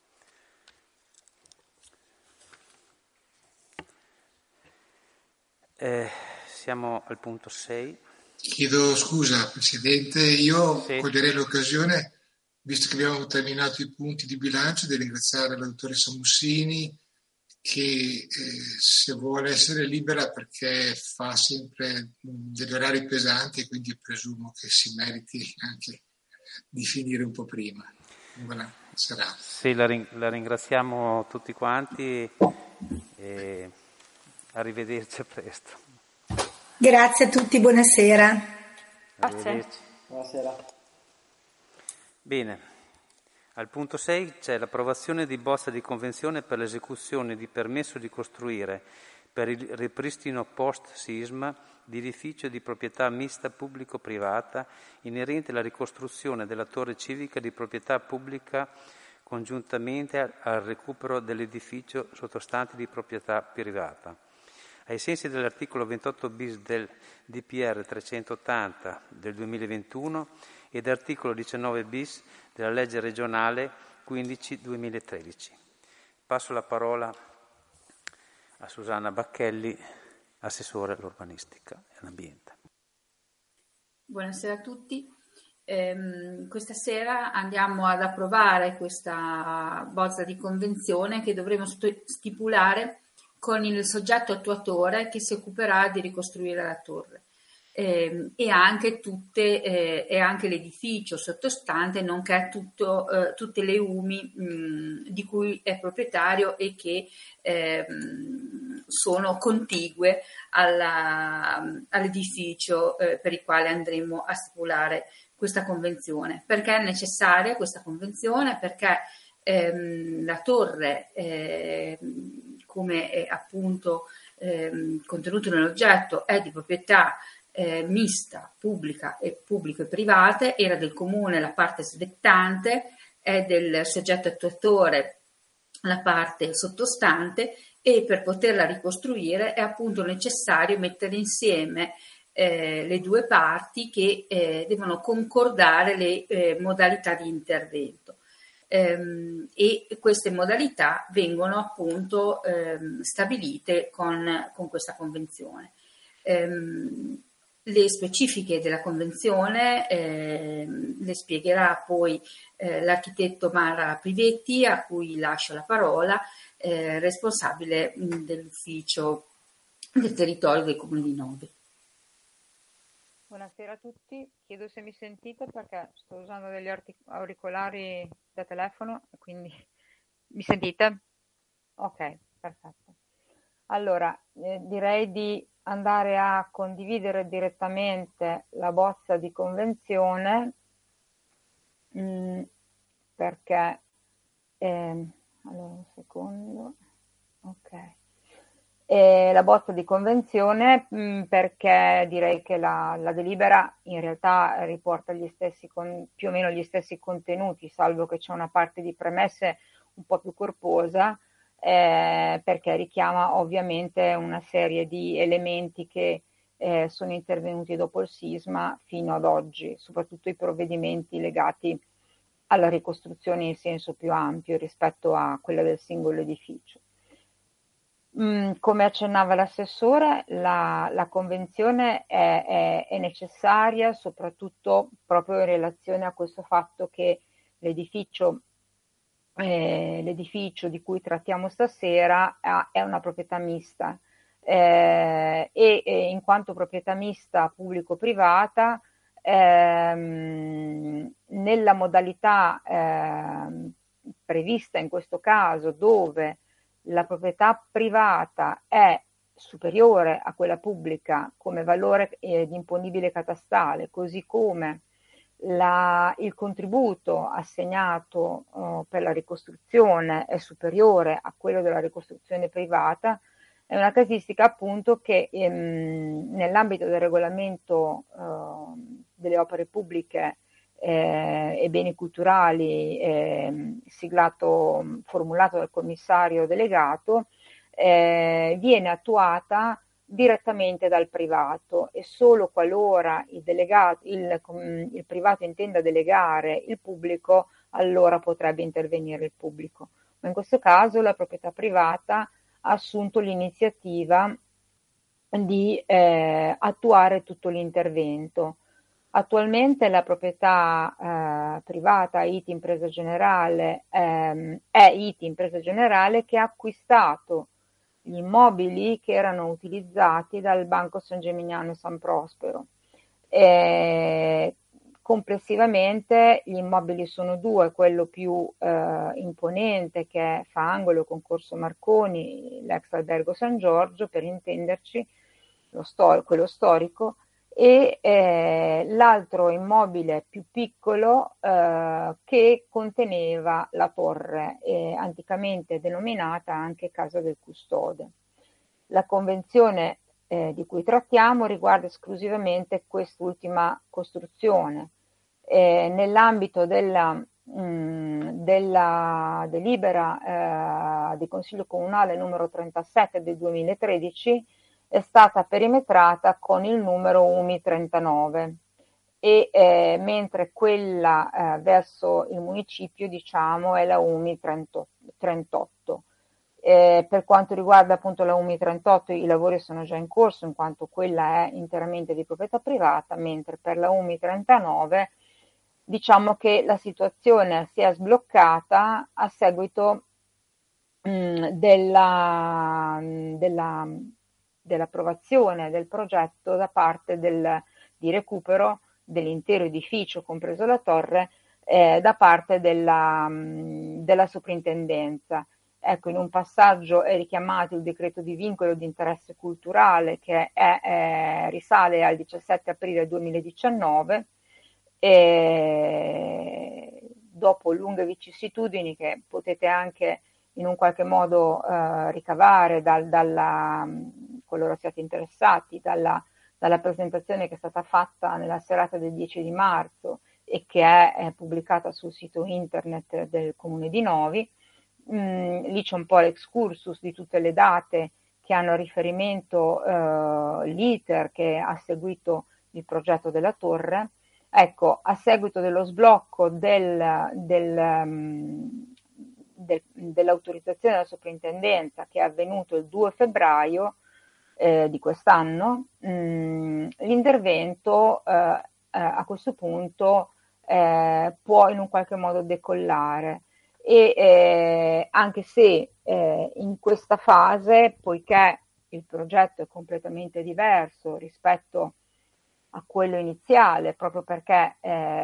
Siamo al punto 6. Chiedo scusa, Presidente, io Sì. coglierei l'occasione, visto che abbiamo terminato i punti di bilancio, di ringraziare la dottoressa Mussini che se vuole essere libera perché fa sempre degli orari pesanti e quindi presumo che si meriti anche di finire un po' prima. Buona serata. Sì, la ringraziamo tutti quanti e arrivederci a presto. Grazie a tutti, buonasera. Arrivederci. Buonasera. Bene, al punto 6 c'è l'approvazione di bozza di convenzione per l'esecuzione di permesso di costruire per il ripristino post-sisma di edificio di proprietà mista pubblico-privata inerente alla ricostruzione della torre civica di proprietà pubblica congiuntamente al recupero dell'edificio sottostante di proprietà privata. Ai sensi dell'articolo 28 bis del DPR 380 del 2021 e dell'articolo 19 bis della legge regionale 15-2013. Passo la parola a Susanna Bacchelli, assessore all'urbanistica e all'ambiente. Buonasera a tutti. Questa sera andiamo ad approvare questa bozza di convenzione che dovremo stipulare con il soggetto attuatore che si occuperà di ricostruire la torre e anche l'edificio sottostante, nonché tutte le UMI di cui è proprietario e che sono contigue all'edificio per il quale andremo a stipulare questa convenzione. Perché è necessaria questa convenzione? Perché la torre, come è appunto contenuto nell'oggetto, è di proprietà mista, pubblica e private, era del comune la parte svettante, è del soggetto attuatore la parte sottostante, e per poterla ricostruire è appunto necessario mettere insieme le due parti che devono concordare le modalità di intervento. E queste modalità vengono appunto stabilite con questa convenzione. Le specifiche della convenzione le spiegherà poi l'architetto Mara Privetti, a cui lascio la parola, responsabile dell'ufficio del territorio del Comune di Novi. Buonasera a tutti, chiedo se mi sentite perché sto usando degli auricolari da telefono, quindi mi sentite? Ok, perfetto. Allora, direi di andare a condividere direttamente la bozza di convenzione perché allora un secondo, ok. La bozza di convenzione, perché direi che la delibera in realtà riporta più o meno gli stessi contenuti, salvo che c'è una parte di premesse un po' più corposa, perché richiama ovviamente una serie di elementi che sono intervenuti dopo il sisma fino ad oggi, soprattutto i provvedimenti legati alla ricostruzione in senso più ampio rispetto a quella del singolo edificio. Come accennava l'assessore, la convenzione è necessaria soprattutto proprio in relazione a questo fatto che l'edificio di cui trattiamo stasera è una proprietà mista e in quanto proprietà mista pubblico-privata, nella modalità prevista in questo caso, dove la proprietà privata è superiore a quella pubblica come valore di imponibile catastale, così come il contributo assegnato per la ricostruzione è superiore a quello della ricostruzione privata, è una casistica appunto che nell'ambito del regolamento delle opere pubbliche e beni culturali formulato dal commissario delegato, viene attuata direttamente dal privato e solo qualora il privato intenda delegare il pubblico, allora potrebbe intervenire il pubblico. Ma in questo caso la proprietà privata ha assunto l'iniziativa di attuare tutto l'intervento. Attualmente la proprietà privata IT Impresa Generale è IT Impresa Generale, che ha acquistato gli immobili che erano utilizzati dal Banco San Gimignano e San Prospero. Complessivamente gli immobili sono due, quello più imponente, che fa angolo con Corso Marconi, l'ex albergo San Giorgio per intenderci, quello storico, e l'altro immobile più piccolo che conteneva la torre, anticamente denominata anche Casa del Custode. La convenzione di cui trattiamo riguarda esclusivamente quest'ultima costruzione. Nell'ambito della delibera del Consiglio Comunale numero 37 del 2013 è stata perimetrata con il numero UMI 39 mentre quella verso il municipio, diciamo, è la UMI 38. Per quanto riguarda appunto la UMI 38, i lavori sono già in corso in quanto quella è interamente di proprietà privata, mentre per la UMI 39 diciamo che la situazione si è sbloccata a seguito dell'approvazione del progetto da parte di recupero dell'intero edificio, compreso la torre, da parte della soprintendenza. Ecco, in un passaggio è richiamato il decreto di vincolo di interesse culturale che risale al 17 aprile 2019 e dopo lunghe vicissitudini che potete anche in un qualche modo ricavare qualora siate interessati dalla presentazione che è stata fatta nella serata del 10 di marzo e che è pubblicata sul sito internet del Comune di Novi. Lì c'è un po' l'excursus di tutte le date che hanno a riferimento l'iter che ha seguito il progetto della torre. Ecco, a seguito dello sblocco dell'autorizzazione della soprintendenza che è avvenuto il 2 febbraio di quest'anno, l'intervento a questo punto può in un qualche modo decollare e anche se in questa fase, poiché il progetto è completamente diverso rispetto a quello iniziale, proprio perché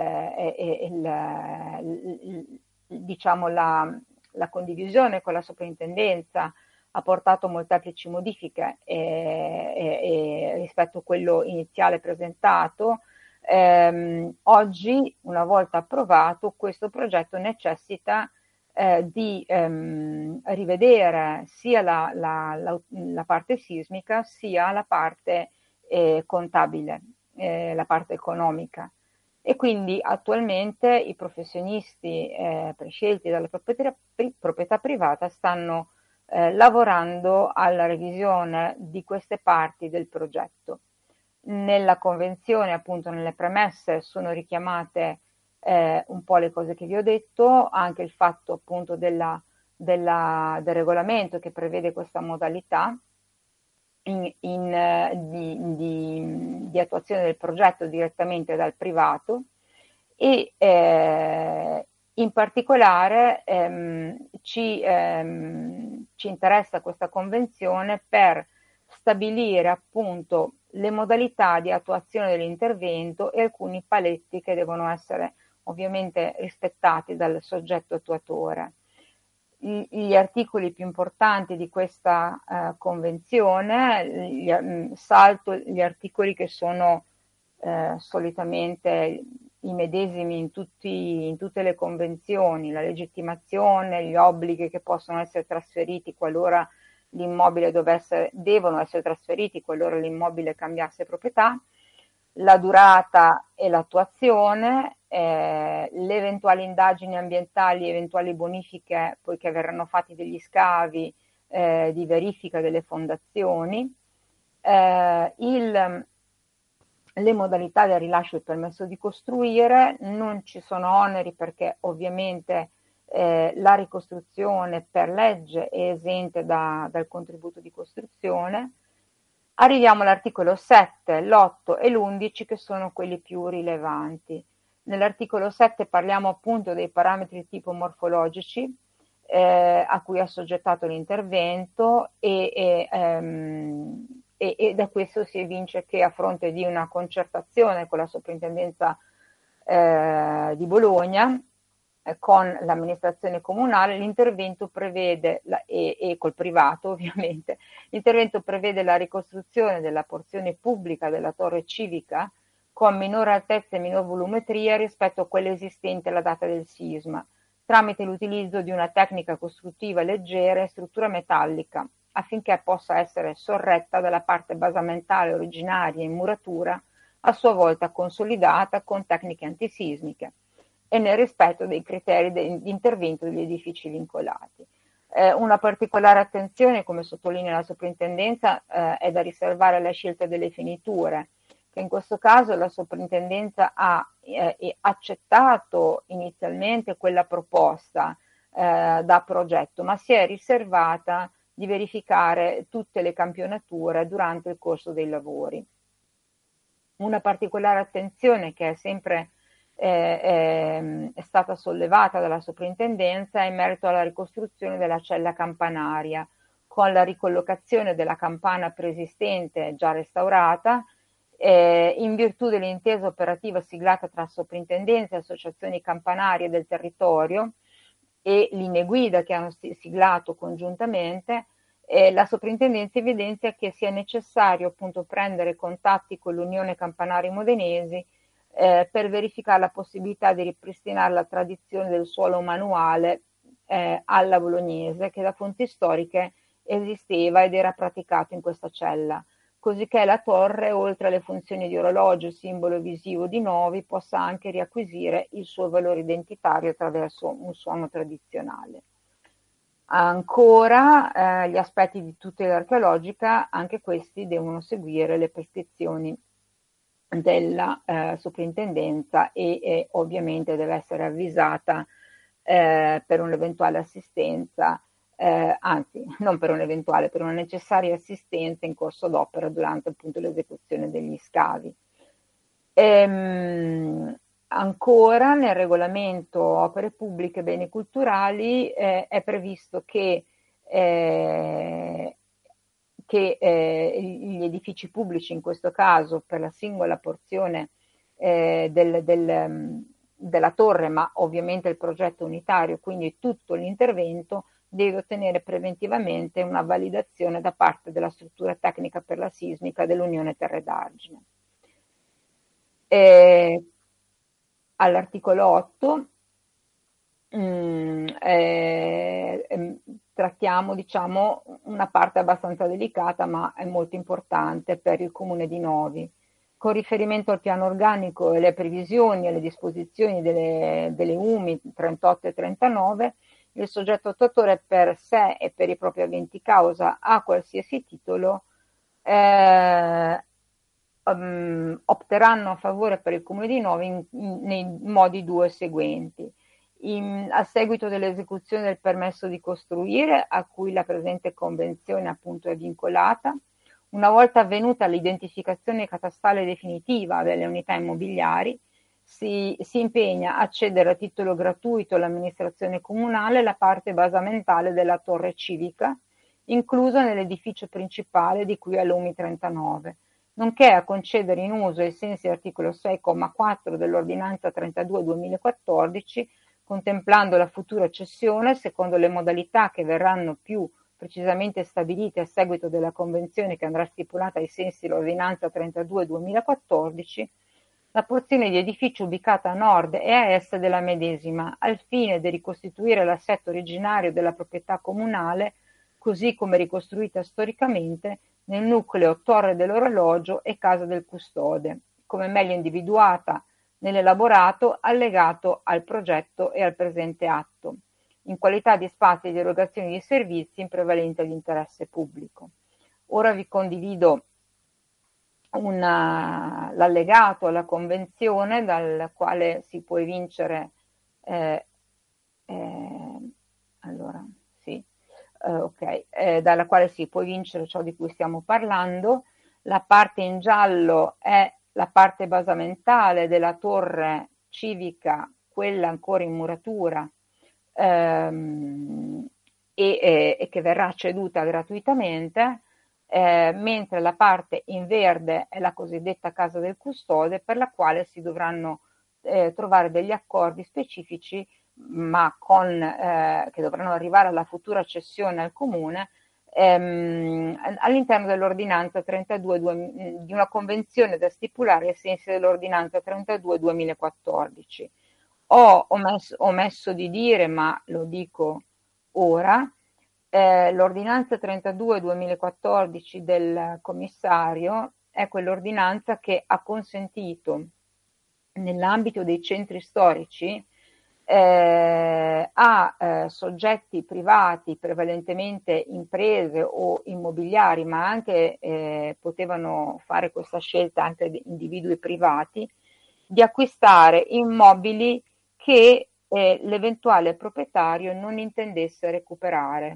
diciamo la condivisione con la soprintendenza ha portato molteplici modifiche rispetto a quello iniziale presentato. Oggi, una volta approvato, questo progetto necessita di rivedere sia la parte sismica sia la parte contabile, la parte economica. E quindi attualmente i professionisti prescelti dalla proprietà privata stanno lavorando alla revisione di queste parti del progetto. Nella convenzione, appunto, nelle premesse sono richiamate un po' le cose che vi ho detto, anche il fatto appunto del regolamento che prevede questa modalità di attuazione del progetto direttamente dal privato e in particolare ci interessa questa convenzione per stabilire appunto le modalità di attuazione dell'intervento e alcuni paletti che devono essere ovviamente rispettati dal soggetto attuatore. Gli articoli più importanti di questa convenzione, salto gli articoli che sono solitamente i medesimi in tutte le convenzioni, la legittimazione, gli obblighi che possono essere trasferiti qualora l'immobile devono essere trasferiti qualora l'immobile cambiasse proprietà, la durata e l'attuazione, le eventuali indagini ambientali, eventuali bonifiche, poiché verranno fatti degli scavi di verifica delle fondazioni, le modalità del rilascio del permesso di costruire. Non ci sono oneri perché ovviamente la ricostruzione per legge è esente dal contributo di costruzione. Arriviamo all'articolo 7, l'8 e l'11 che sono quelli più rilevanti. Nell'articolo 7 parliamo appunto dei parametri tipo morfologici a cui è assoggettato l'intervento e da questo si evince che a fronte di una concertazione con la soprintendenza di Bologna, con l'amministrazione comunale, l'intervento prevede, e col privato ovviamente, l'intervento prevede la ricostruzione della porzione pubblica della torre civica con minore altezza e minor volumetria rispetto a quella esistente alla data del sisma, tramite l'utilizzo di una tecnica costruttiva leggera e struttura metallica, affinché possa essere sorretta dalla parte basamentale originaria in muratura, a sua volta consolidata con tecniche antisismiche e nel rispetto dei criteri di intervento degli edifici vincolati. Una particolare attenzione, come sottolinea la soprintendenza, è da riservare alla scelta delle finiture, che in questo caso la soprintendenza ha accettato inizialmente quella proposta da progetto, ma si è riservata di verificare tutte le campionature durante il corso dei lavori. Una particolare attenzione che è sempre è stata sollevata dalla soprintendenza in merito alla ricostruzione della cella campanaria, con la ricollocazione della campana preesistente già restaurata, in virtù dell'intesa operativa siglata tra soprintendenza e associazioni campanarie del territorio e linee guida che hanno siglato congiuntamente. La soprintendenza evidenzia che sia necessario appunto prendere contatti con l'Unione Campanari Modenesi per verificare la possibilità di ripristinare la tradizione del suolo manuale alla bolognese, che da fonti storiche esisteva ed era praticato in questa cella, così che la torre, oltre alle funzioni di orologio, simbolo visivo di Novi, possa anche riacquisire il suo valore identitario attraverso un suono tradizionale. Ancora gli aspetti di tutela archeologica, anche questi devono seguire le prescrizioni della soprintendenza e ovviamente deve essere avvisata per un'eventuale assistenza, anzi non per un'eventuale, per una necessaria assistenza in corso d'opera durante appunto l'esecuzione degli scavi. Ancora nel regolamento opere pubbliche e beni culturali è previsto che gli edifici pubblici, in questo caso per la singola porzione della torre, ma ovviamente il progetto unitario, quindi tutto l'intervento, deve ottenere preventivamente una validazione da parte della struttura tecnica per la sismica dell'Unione Terre d'Argine. All'articolo 8 trattiamo, diciamo, una parte abbastanza delicata, ma è molto importante per il Comune di Novi. Con riferimento al piano organico e alle previsioni e alle disposizioni delle UMI 38 e 39, il soggetto attuatore per sé e per i propri aventi causa a qualsiasi titolo opteranno a favore per il Comune di Novi nei modi due seguenti. A seguito dell'esecuzione del permesso di costruire, a cui la presente convenzione appunto è vincolata, una volta avvenuta l'identificazione catastale definitiva delle unità immobiliari, si impegna a cedere a titolo gratuito all'amministrazione comunale la parte basamentale della torre civica, inclusa nell'edificio principale di cui all'UMI 39, nonché a concedere in uso ai sensi dell'articolo 6,4 dell'ordinanza 32/2014, contemplando la futura cessione secondo le modalità che verranno più precisamente stabilite a seguito della convenzione che andrà stipulata ai sensi dell'ordinanza 32/2014, la porzione di edificio ubicata a nord e a est della medesima, al fine di ricostituire l'assetto originario della proprietà comunale, così come ricostruita storicamente nel nucleo Torre dell'Orologio e Casa del Custode, come meglio individuata nell'elaborato allegato al progetto e al presente atto, in qualità di spazi di erogazione di servizi in prevalente di interesse pubblico. Ora vi condivido l'allegato alla convenzione dal quale si può evincere dalla quale si può evincere ciò di cui stiamo parlando. La parte in giallo è la parte basamentale della torre civica, quella ancora in muratura, e che verrà ceduta gratuitamente, mentre la parte in verde è la cosiddetta Casa del Custode, per la quale si dovranno trovare degli accordi specifici, ma che dovranno arrivare alla futura cessione al Comune, all'interno dell'ordinanza 32 di una convenzione da stipulare ai sensi dell'ordinanza 32/2014. Ho omesso di dire, ma lo dico ora, l'ordinanza 32/2014 del commissario è quell'ordinanza che ha consentito nell'ambito dei centri storici a soggetti privati, prevalentemente imprese o immobiliari, ma anche potevano fare questa scelta anche individui privati, di acquistare immobili che l'eventuale proprietario non intendesse recuperare,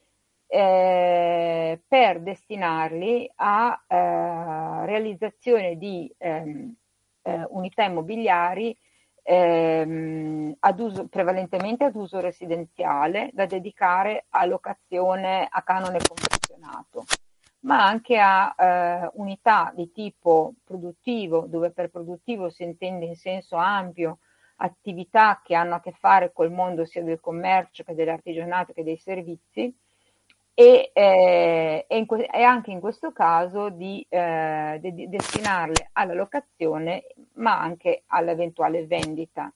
per destinarli a realizzazione di unità immobiliari prevalentemente ad uso residenziale, da dedicare a locazione a canone convenzionato, ma anche a unità di tipo produttivo, dove per produttivo si intende in senso ampio attività che hanno a che fare col mondo sia del commercio che dell'artigianato che dei servizi, e anche in questo caso di destinarle alla locazione, ma anche all'eventuale vendita.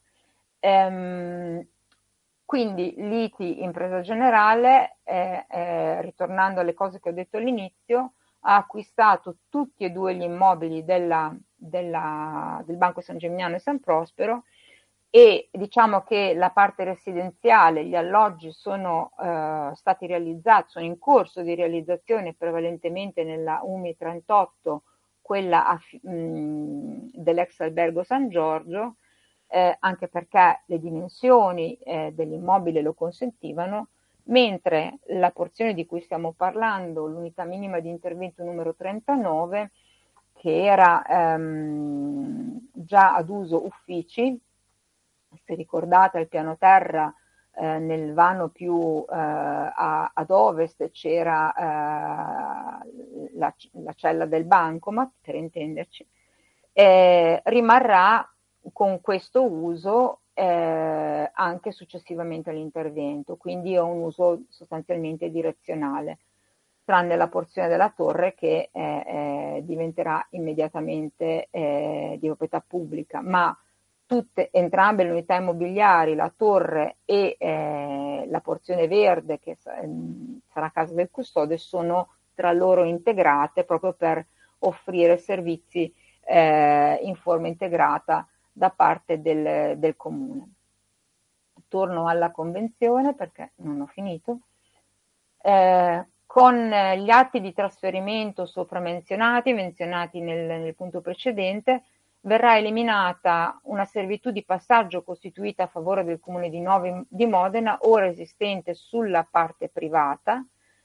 Quindi l'ITI Impresa Generale, ritornando alle cose che ho detto all'inizio, ha acquistato tutti e due gli immobili del Banco San Gimignano e San Prospero, e diciamo che la parte residenziale, gli alloggi sono stati realizzati, sono in corso di realizzazione prevalentemente nella UMI 38, quella dell'ex albergo San Giorgio, anche perché le dimensioni dell'immobile lo consentivano, mentre la porzione di cui stiamo parlando, l'unità minima di intervento numero 39, che era già ad uso uffici, se ricordate al piano terra nel vano più ad ovest c'era la cella del bancomat, per intenderci, rimarrà con questo uso anche successivamente all'intervento, quindi è un uso sostanzialmente direzionale, tranne la porzione della torre che diventerà immediatamente di proprietà pubblica, ma entrambe le unità immobiliari, la torre e la porzione verde che sarà casa del custode, sono tra loro integrate proprio per offrire servizi in forma integrata da parte del comune. Torno alla convenzione perché non ho finito. Con gli atti di trasferimento sopra menzionati nel punto precedente, verrà eliminata una servitù di passaggio costituita a favore del Comune di Modena, ora esistente sulla parte privata,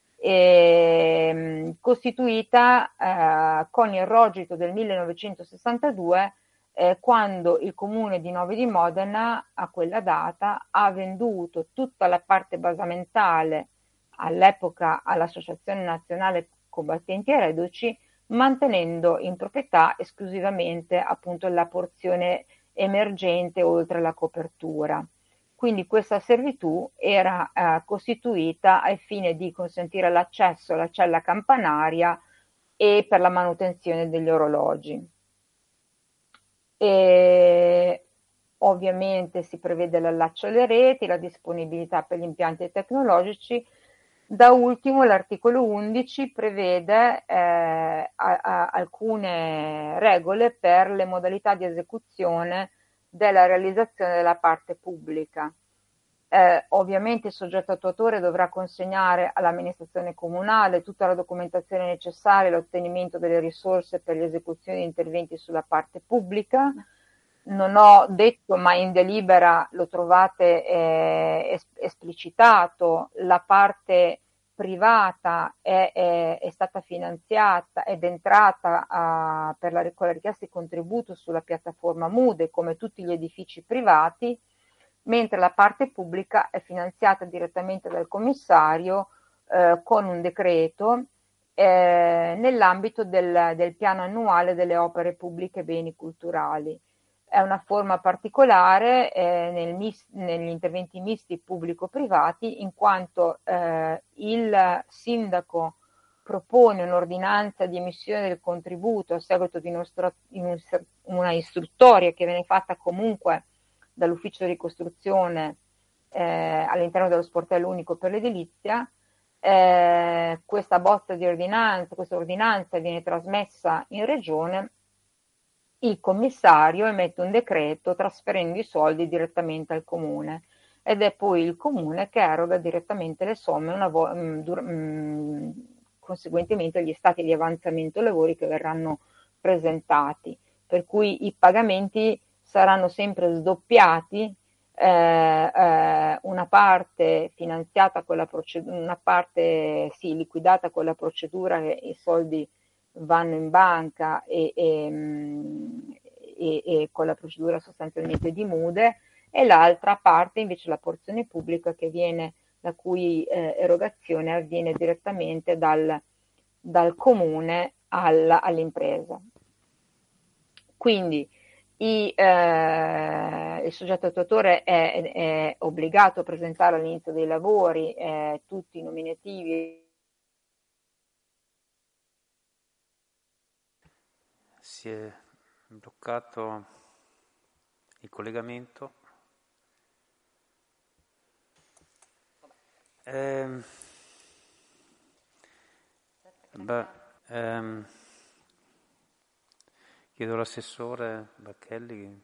costituita con il rogito del 1962, quando il Comune di Novi di Modena a quella data ha venduto tutta la parte basamentale all'epoca all'Associazione Nazionale Combattenti e Reduci, mantenendo in proprietà esclusivamente appunto la porzione emergente oltre la copertura. Quindi questa servitù era costituita al fine di consentire l'accesso alla cella campanaria e per la manutenzione degli orologi. E ovviamente si prevede l'allaccio alle reti, la disponibilità per gli impianti tecnologici. Da ultimo l'articolo 11 prevede alcune regole per le modalità di esecuzione della realizzazione della parte pubblica. Ovviamente il soggetto attuatore dovrà consegnare all'amministrazione comunale tutta la documentazione necessaria all'ottenimento delle risorse per l'esecuzione di interventi sulla parte pubblica. Non ho detto, ma in delibera lo trovate esplicitato, la parte privata è stata finanziata ed entrata con la richiesta di contributo sulla piattaforma Mude, come tutti gli edifici privati, mentre la parte pubblica è finanziata direttamente dal commissario con un decreto nell'ambito del piano annuale delle opere pubbliche e beni culturali. È una forma particolare negli interventi misti pubblico-privati, in quanto il sindaco propone un'ordinanza di emissione del contributo a seguito di una istruttoria che viene fatta comunque dall'ufficio di ricostruzione all'interno dello sportello unico per l'edilizia. Questa bozza di ordinanza, questa ordinanza viene trasmessa in regione, il commissario emette un decreto trasferendo i soldi direttamente al comune ed è poi il comune che eroga direttamente le somme conseguentemente agli stati di avanzamento lavori che verranno presentati, per cui i pagamenti saranno sempre sdoppiati, una parte finanziata con la procedura, una parte liquidata con la procedura che i soldi vanno in banca e con la procedura sostanzialmente di Mude, e l'altra parte invece la porzione pubblica la cui erogazione avviene direttamente dal comune all'impresa. Quindi il soggetto attuatore è obbligato a presentare all'inizio dei lavori tutti i nominativi. Si è bloccato il collegamento. Chiedo all'assessore Bacchelli.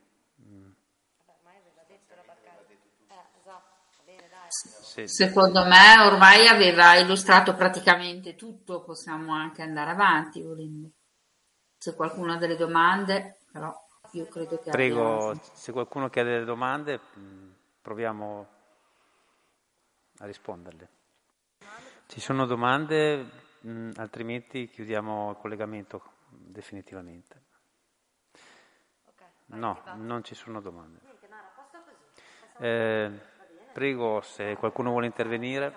Sì. Secondo me ormai aveva illustrato praticamente tutto, possiamo anche andare avanti volendo. Se qualcuno ha delle domande, però io credo che Prego, se qualcuno ha delle domande, proviamo a risponderle. Ci sono domande, altrimenti chiudiamo il collegamento definitivamente. No, non ci sono domande. Prego, se qualcuno vuole intervenire.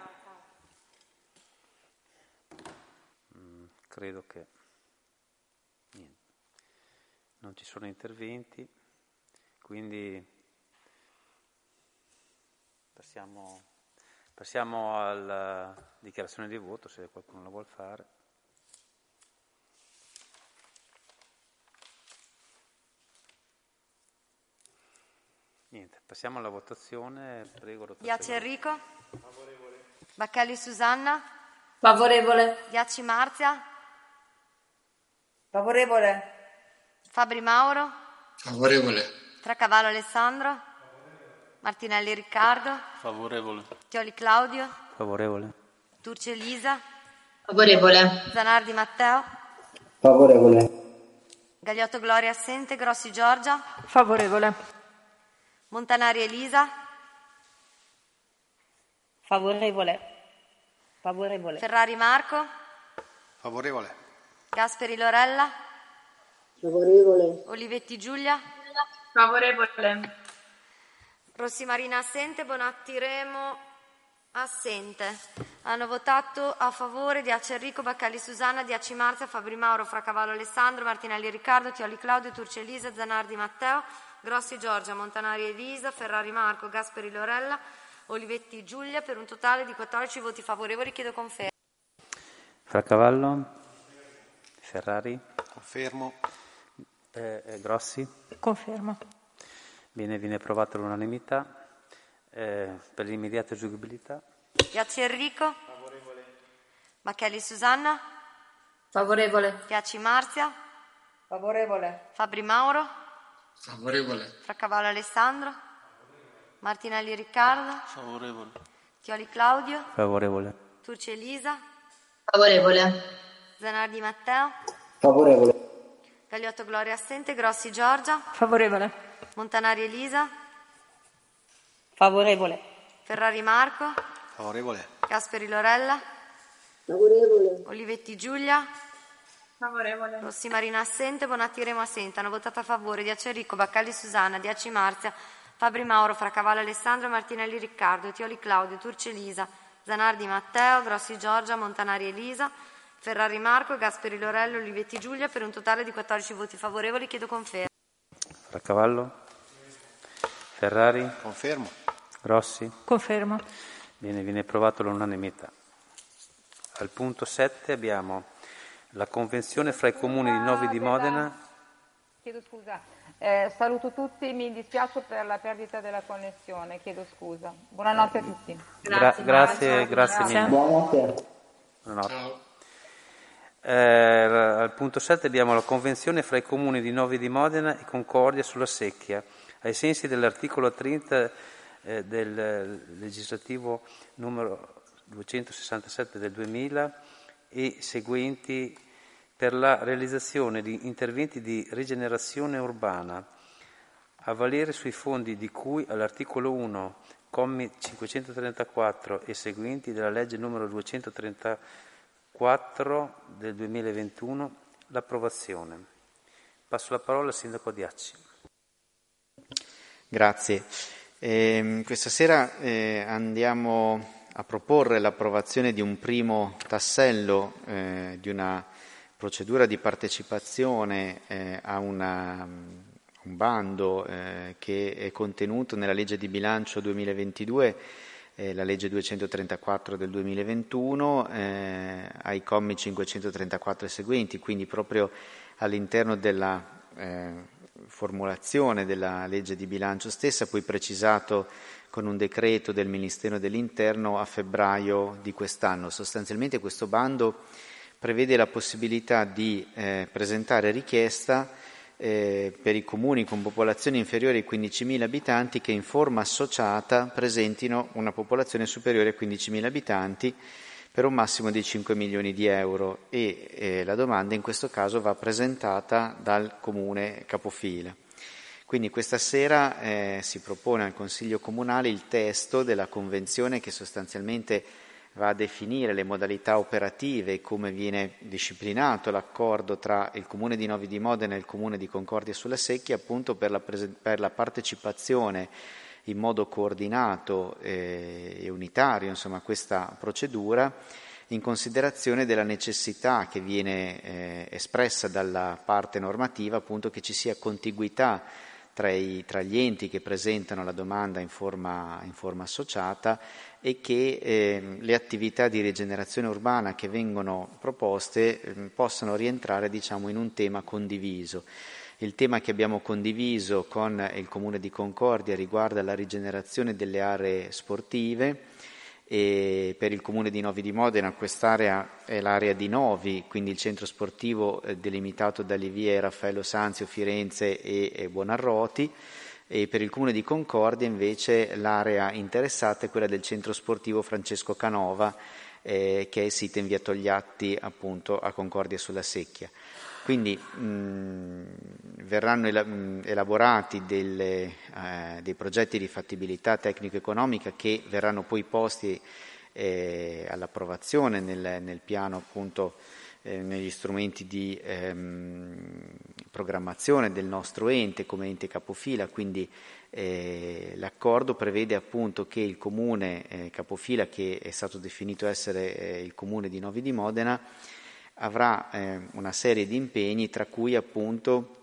Credo che niente. Non ci sono interventi, quindi passiamo alla dichiarazione di voto, se qualcuno la vuol fare. Niente, passiamo alla votazione. Prego, Diaci Enrico. Favorevole. Bacchelli Susanna. Favorevole. Diaci Marzia. Favorevole. Fabri Mauro. Favorevole. Tracavallo Alessandro. Favorevole. Martinelli Riccardo. Favorevole. Tioli Claudio. Favorevole. Turci Elisa. Favorevole. Zanardi Matteo. Favorevole. Gagliotto Gloria assente. Grossi Giorgia. Favorevole. Montanari Elisa. Favorevole. Favorevole. Ferrari Marco. Favorevole. Gasperi Lorella. Favorevole. Olivetti Giulia. Favorevole. Rossi Marina assente. Bonatti Remo assente. Hanno votato a favore Diaci Enrico, Bacchelli Susanna, Diaci Marzia, Fabri Mauro, Fracavallo Alessandro, Martinelli Riccardo, Tioli Claudio, Turci Elisa, Zanardi Matteo, Grossi Giorgia, Montanari Elisa, Ferrari Marco, Gasperi Lorella, Olivetti Giulia, per un totale di 14 voti favorevoli. Chiedo conferma. Fracavallo. Ferrari. Confermo. Grossi. Confermo. Viene approvato all'unanimità. Per l'immediata eseguibilità. Diaci Enrico. Favorevole. Bacchelli Susanna. Favorevole. Diaci Marzia. Favorevole. Fabri Mauro. Favorevole. Fracavallo Alessandro. Martinelli Riccardo. Favorevole. Tioli Claudio. Favorevole. Turci Elisa. Favorevole. Zanardi Matteo. Favorevole. Gagliotto Gloria assente. Grossi Giorgia. Favorevole. Montanari Elisa. Favorevole. Ferrari Marco. Favorevole. Gasperi Lorella. Favorevole. Olivetti Giulia. Favorevole. Rossi Marina assente. Bonatti Remo assente. Hanno votato a favore Diaci Enrico, Bacchelli Susanna, Diaci Marzia, Fabri Mauro, Fracavallo Alessandro, Martinelli Riccardo, Tioli Claudio, Turci Elisa, Zanardi Matteo, Grossi Giorgia, Montanari Elisa, Ferrari Marco, Gasperi Lorello, Olivetti Giulia, per un totale di 14 voti favorevoli. Chiedo conferma. Fracavallo. Ferrari. Confermo. Grossi. Confermo. Viene approvato all'unanimità. Al punto 7 abbiamo la convenzione fra i comuni di Novi di Modena. Chiedo scusa, saluto tutti, mi dispiace per la perdita della connessione, chiedo scusa. Buonanotte a tutti. Grazie mille. Buonanotte. Buonanotte. Al punto 7 abbiamo la convenzione fra i comuni di Novi di Modena e Concordia sulla Secchia, ai sensi dell'articolo 30 del legislativo numero 267 del 2000 e seguenti, per la realizzazione di interventi di rigenerazione urbana a valere sui fondi di cui all'articolo 1, commi 534 e seguenti della legge numero 234 del 2021, l'approvazione. Passo la parola al Sindaco Diaci. Grazie. Questa sera andiamo a proporre l'approvazione di un primo tassello di una procedura di partecipazione a un bando che è contenuto nella legge di bilancio 2022, la legge 234 del 2021, ai commi 534 e seguenti, quindi proprio all'interno della formulazione della legge di bilancio stessa, poi precisato con un decreto del Ministero dell'Interno a febbraio di quest'anno. Sostanzialmente questo bando prevede la possibilità di presentare richiesta per i comuni con popolazione inferiore ai 15.000 abitanti che in forma associata presentino una popolazione superiore ai 15.000 abitanti per un massimo di 5 milioni di euro e la domanda in questo caso va presentata dal comune capofila. Quindi questa sera si propone al Consiglio Comunale il testo della convenzione che sostanzialmente va a definire le modalità operative e come viene disciplinato l'accordo tra il Comune di Novi di Modena e il Comune di Concordia sulla Secchia, appunto per la partecipazione in modo coordinato e unitario, insomma, a questa procedura, in considerazione della necessità che viene espressa dalla parte normativa, appunto, che ci sia contiguità tra gli enti che presentano la domanda in forma associata e che le attività di rigenerazione urbana che vengono proposte possano rientrare, diciamo, in un tema condiviso. Il tema che abbiamo condiviso con il Comune di Concordia riguarda la rigenerazione delle aree sportive, e per il Comune di Novi di Modena quest'area è l'area di Novi, quindi il centro sportivo delimitato dalle vie Raffaello Sanzio, Firenze e Buonarroti, e per il Comune di Concordia invece l'area interessata è quella del centro sportivo Francesco Canova, che è sita in via Togliatti appunto a Concordia sulla Secchia. Quindi verranno elaborati dei progetti di fattibilità tecnico-economica che verranno poi posti all'approvazione nel piano appunto negli strumenti di programmazione del nostro ente come ente capofila, quindi l'accordo prevede appunto che il comune capofila, che è stato definito essere il Comune di Novi di Modena, avrà una serie di impegni, tra cui appunto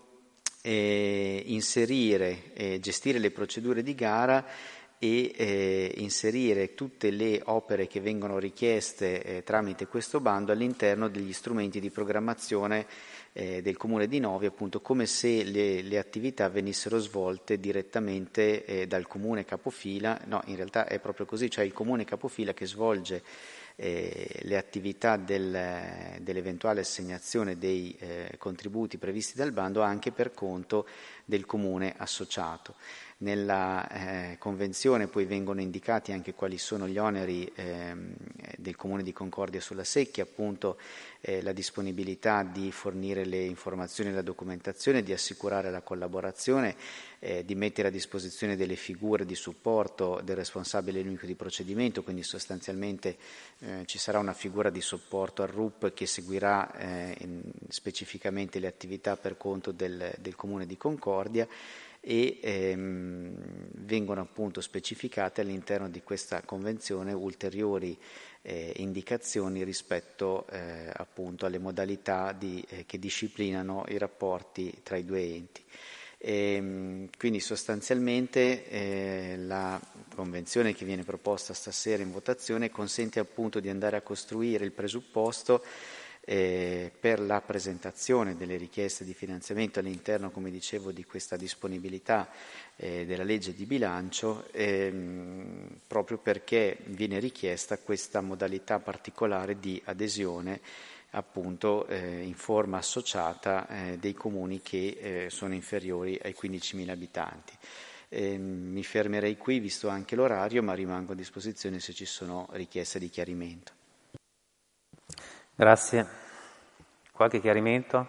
inserire e gestire le procedure di gara e inserire tutte le opere che vengono richieste tramite questo bando all'interno degli strumenti di programmazione del Comune di Novi, appunto come se le attività venissero svolte direttamente dal Comune capofila. No, in realtà è proprio così, cioè il Comune capofila che svolge le attività dell'eventuale assegnazione dei contributi previsti dal bando anche per conto del comune associato. Nella convenzione poi vengono indicati anche quali sono gli oneri del Comune di Concordia sulla Secchia, appunto la disponibilità di fornire le informazioni e la documentazione, di assicurare la collaborazione, di mettere a disposizione delle figure di supporto del responsabile unico di procedimento, quindi sostanzialmente ci sarà una figura di supporto al RUP che seguirà specificamente le attività per conto del Comune di Concordia, e vengono appunto specificate all'interno di questa convenzione ulteriori indicazioni rispetto appunto alle modalità che disciplinano i rapporti tra i due enti. Quindi sostanzialmente la convenzione che viene proposta stasera in votazione consente appunto di andare a costruire il presupposto per la presentazione delle richieste di finanziamento all'interno, come dicevo, di questa disponibilità della legge di bilancio, proprio perché viene richiesta questa modalità particolare di adesione appunto in forma associata dei comuni che sono inferiori ai 15.000 abitanti. Mi fermerei qui visto anche l'orario, ma rimango a disposizione se ci sono richieste di chiarimento. Grazie. Qualche chiarimento?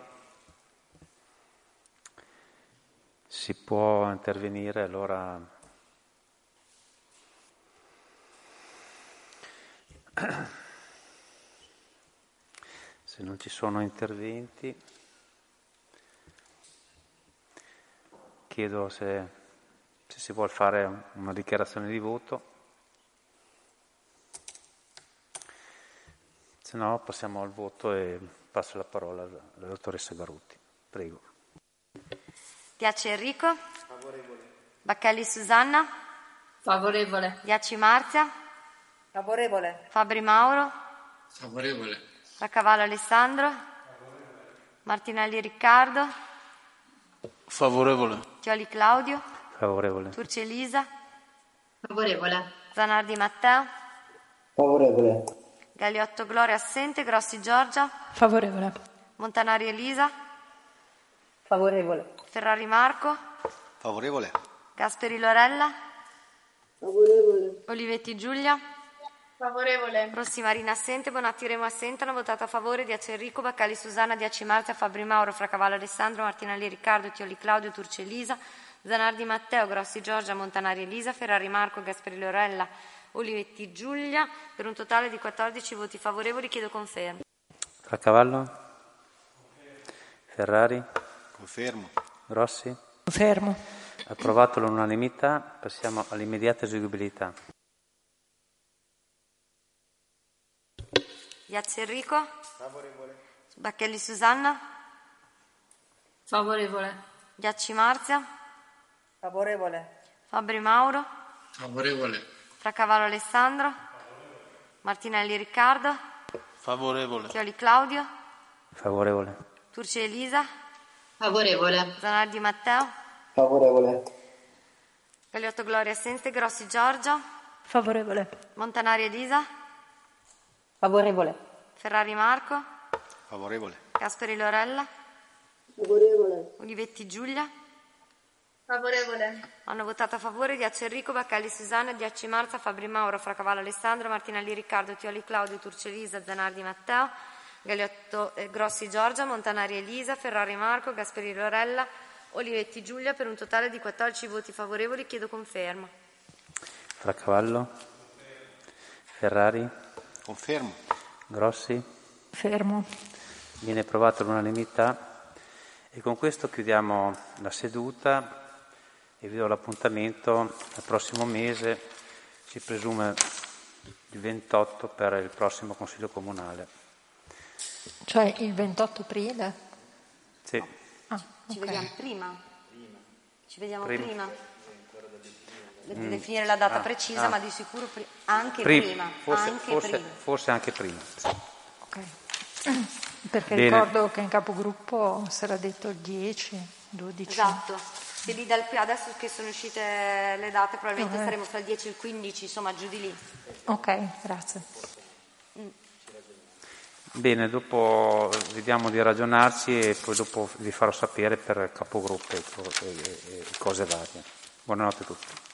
Si può intervenire allora? Se non ci sono interventi, chiedo se si vuol fare una dichiarazione di voto. Se no passiamo al voto e passo la parola alla dottoressa Garutti. Prego. Diaci Enrico. Favorevole. Bacchelli Susanna. Favorevole. Diaci Marzia. Favorevole. Fabri Mauro. Favorevole. Raccavallo Alessandro. Favorevole. Martinelli Riccardo. Favorevole. Chioli Claudio. Favorevole. Turci Elisa. Favorevole. Zanardi Matteo. Favorevole. Galiotto Gloria assente. Grossi Giorgia. Favorevole. Montanari Elisa. Favorevole. Ferrari Marco. Favorevole. Gasperi Lorella. Favorevole. Olivetti Giulia. Favorevole. Rossi Marina assente. Bonatti Remo assente. Hanno votato a favore Diaci Enrico, Baccali Susanna, Diaci Marzia, Fabri Mauro, Fracavallo Alessandro, Martinelli Riccardo, Tioli Claudio, Turci Elisa, Zanardi Matteo, Grossi Giorgia, Montanari Elisa, Ferrari Marco, Gasperi Lorella, Olivetti Giulia, per un totale di 14 voti favorevoli. Chiedo conferma. Fracavallo? Ferrari? Confermo. Rossi? Confermo. Approvato all'unanimità, passiamo all'immediata eseguibilità. Diaci Enrico. Favorevole. Bacchelli Susanna. Favorevole. Diaci Marzia. Favorevole. Fabri Mauro. Favorevole. Fracavallo Alessandro. Martinelli Riccardo. Favorevole. Chioli Claudio. Favorevole. Turci Elisa. Favorevole. Zanardi Matteo. Favorevole. Galiotto Gloria Senste. Grossi Giorgio. Favorevole. Montanari Elisa. Favorevole. Ferrari Marco. Favorevole. Gasperi Lorella. Favorevole. Olivetti Giulia. Favorevole. Hanno votato a favore Diaci Enrico, Baccalli Susanna, Diaci Marza, Fabri Mauro, Fracavallo Alessandro, Martinelli Riccardo, Tioli Claudio, Turcelisa, Zanardi Matteo, Galiotto Grossi Giorgia, Montanari Elisa, Ferrari Marco, Gasperi Lorella, Olivetti Giulia, per un totale di 14 voti favorevoli. Chiedo conferma. Fracavallo. Ferrari. Confermo. Grossi. Fermo. Viene approvato all'unanimità e con questo chiudiamo la seduta e vi do l'appuntamento al prossimo mese, si presume il 28 per il prossimo Consiglio Comunale. Cioè il 28 aprile? Sì. Ci vediamo prima? Ci vediamo prima? Definire la data precisa, ma di sicuro anche prima. Forse anche prima. Sì. Ok. Perché Bene. Ricordo che in capogruppo sarà detto il 10, 12. Esatto. E lì adesso che sono uscite le date, probabilmente saremo fra il 10 e il 15, insomma giù di lì. Ok, grazie. Bene, dopo vediamo di ragionarci e poi dopo vi farò sapere per capogruppo e cose varie. Buonanotte a tutti.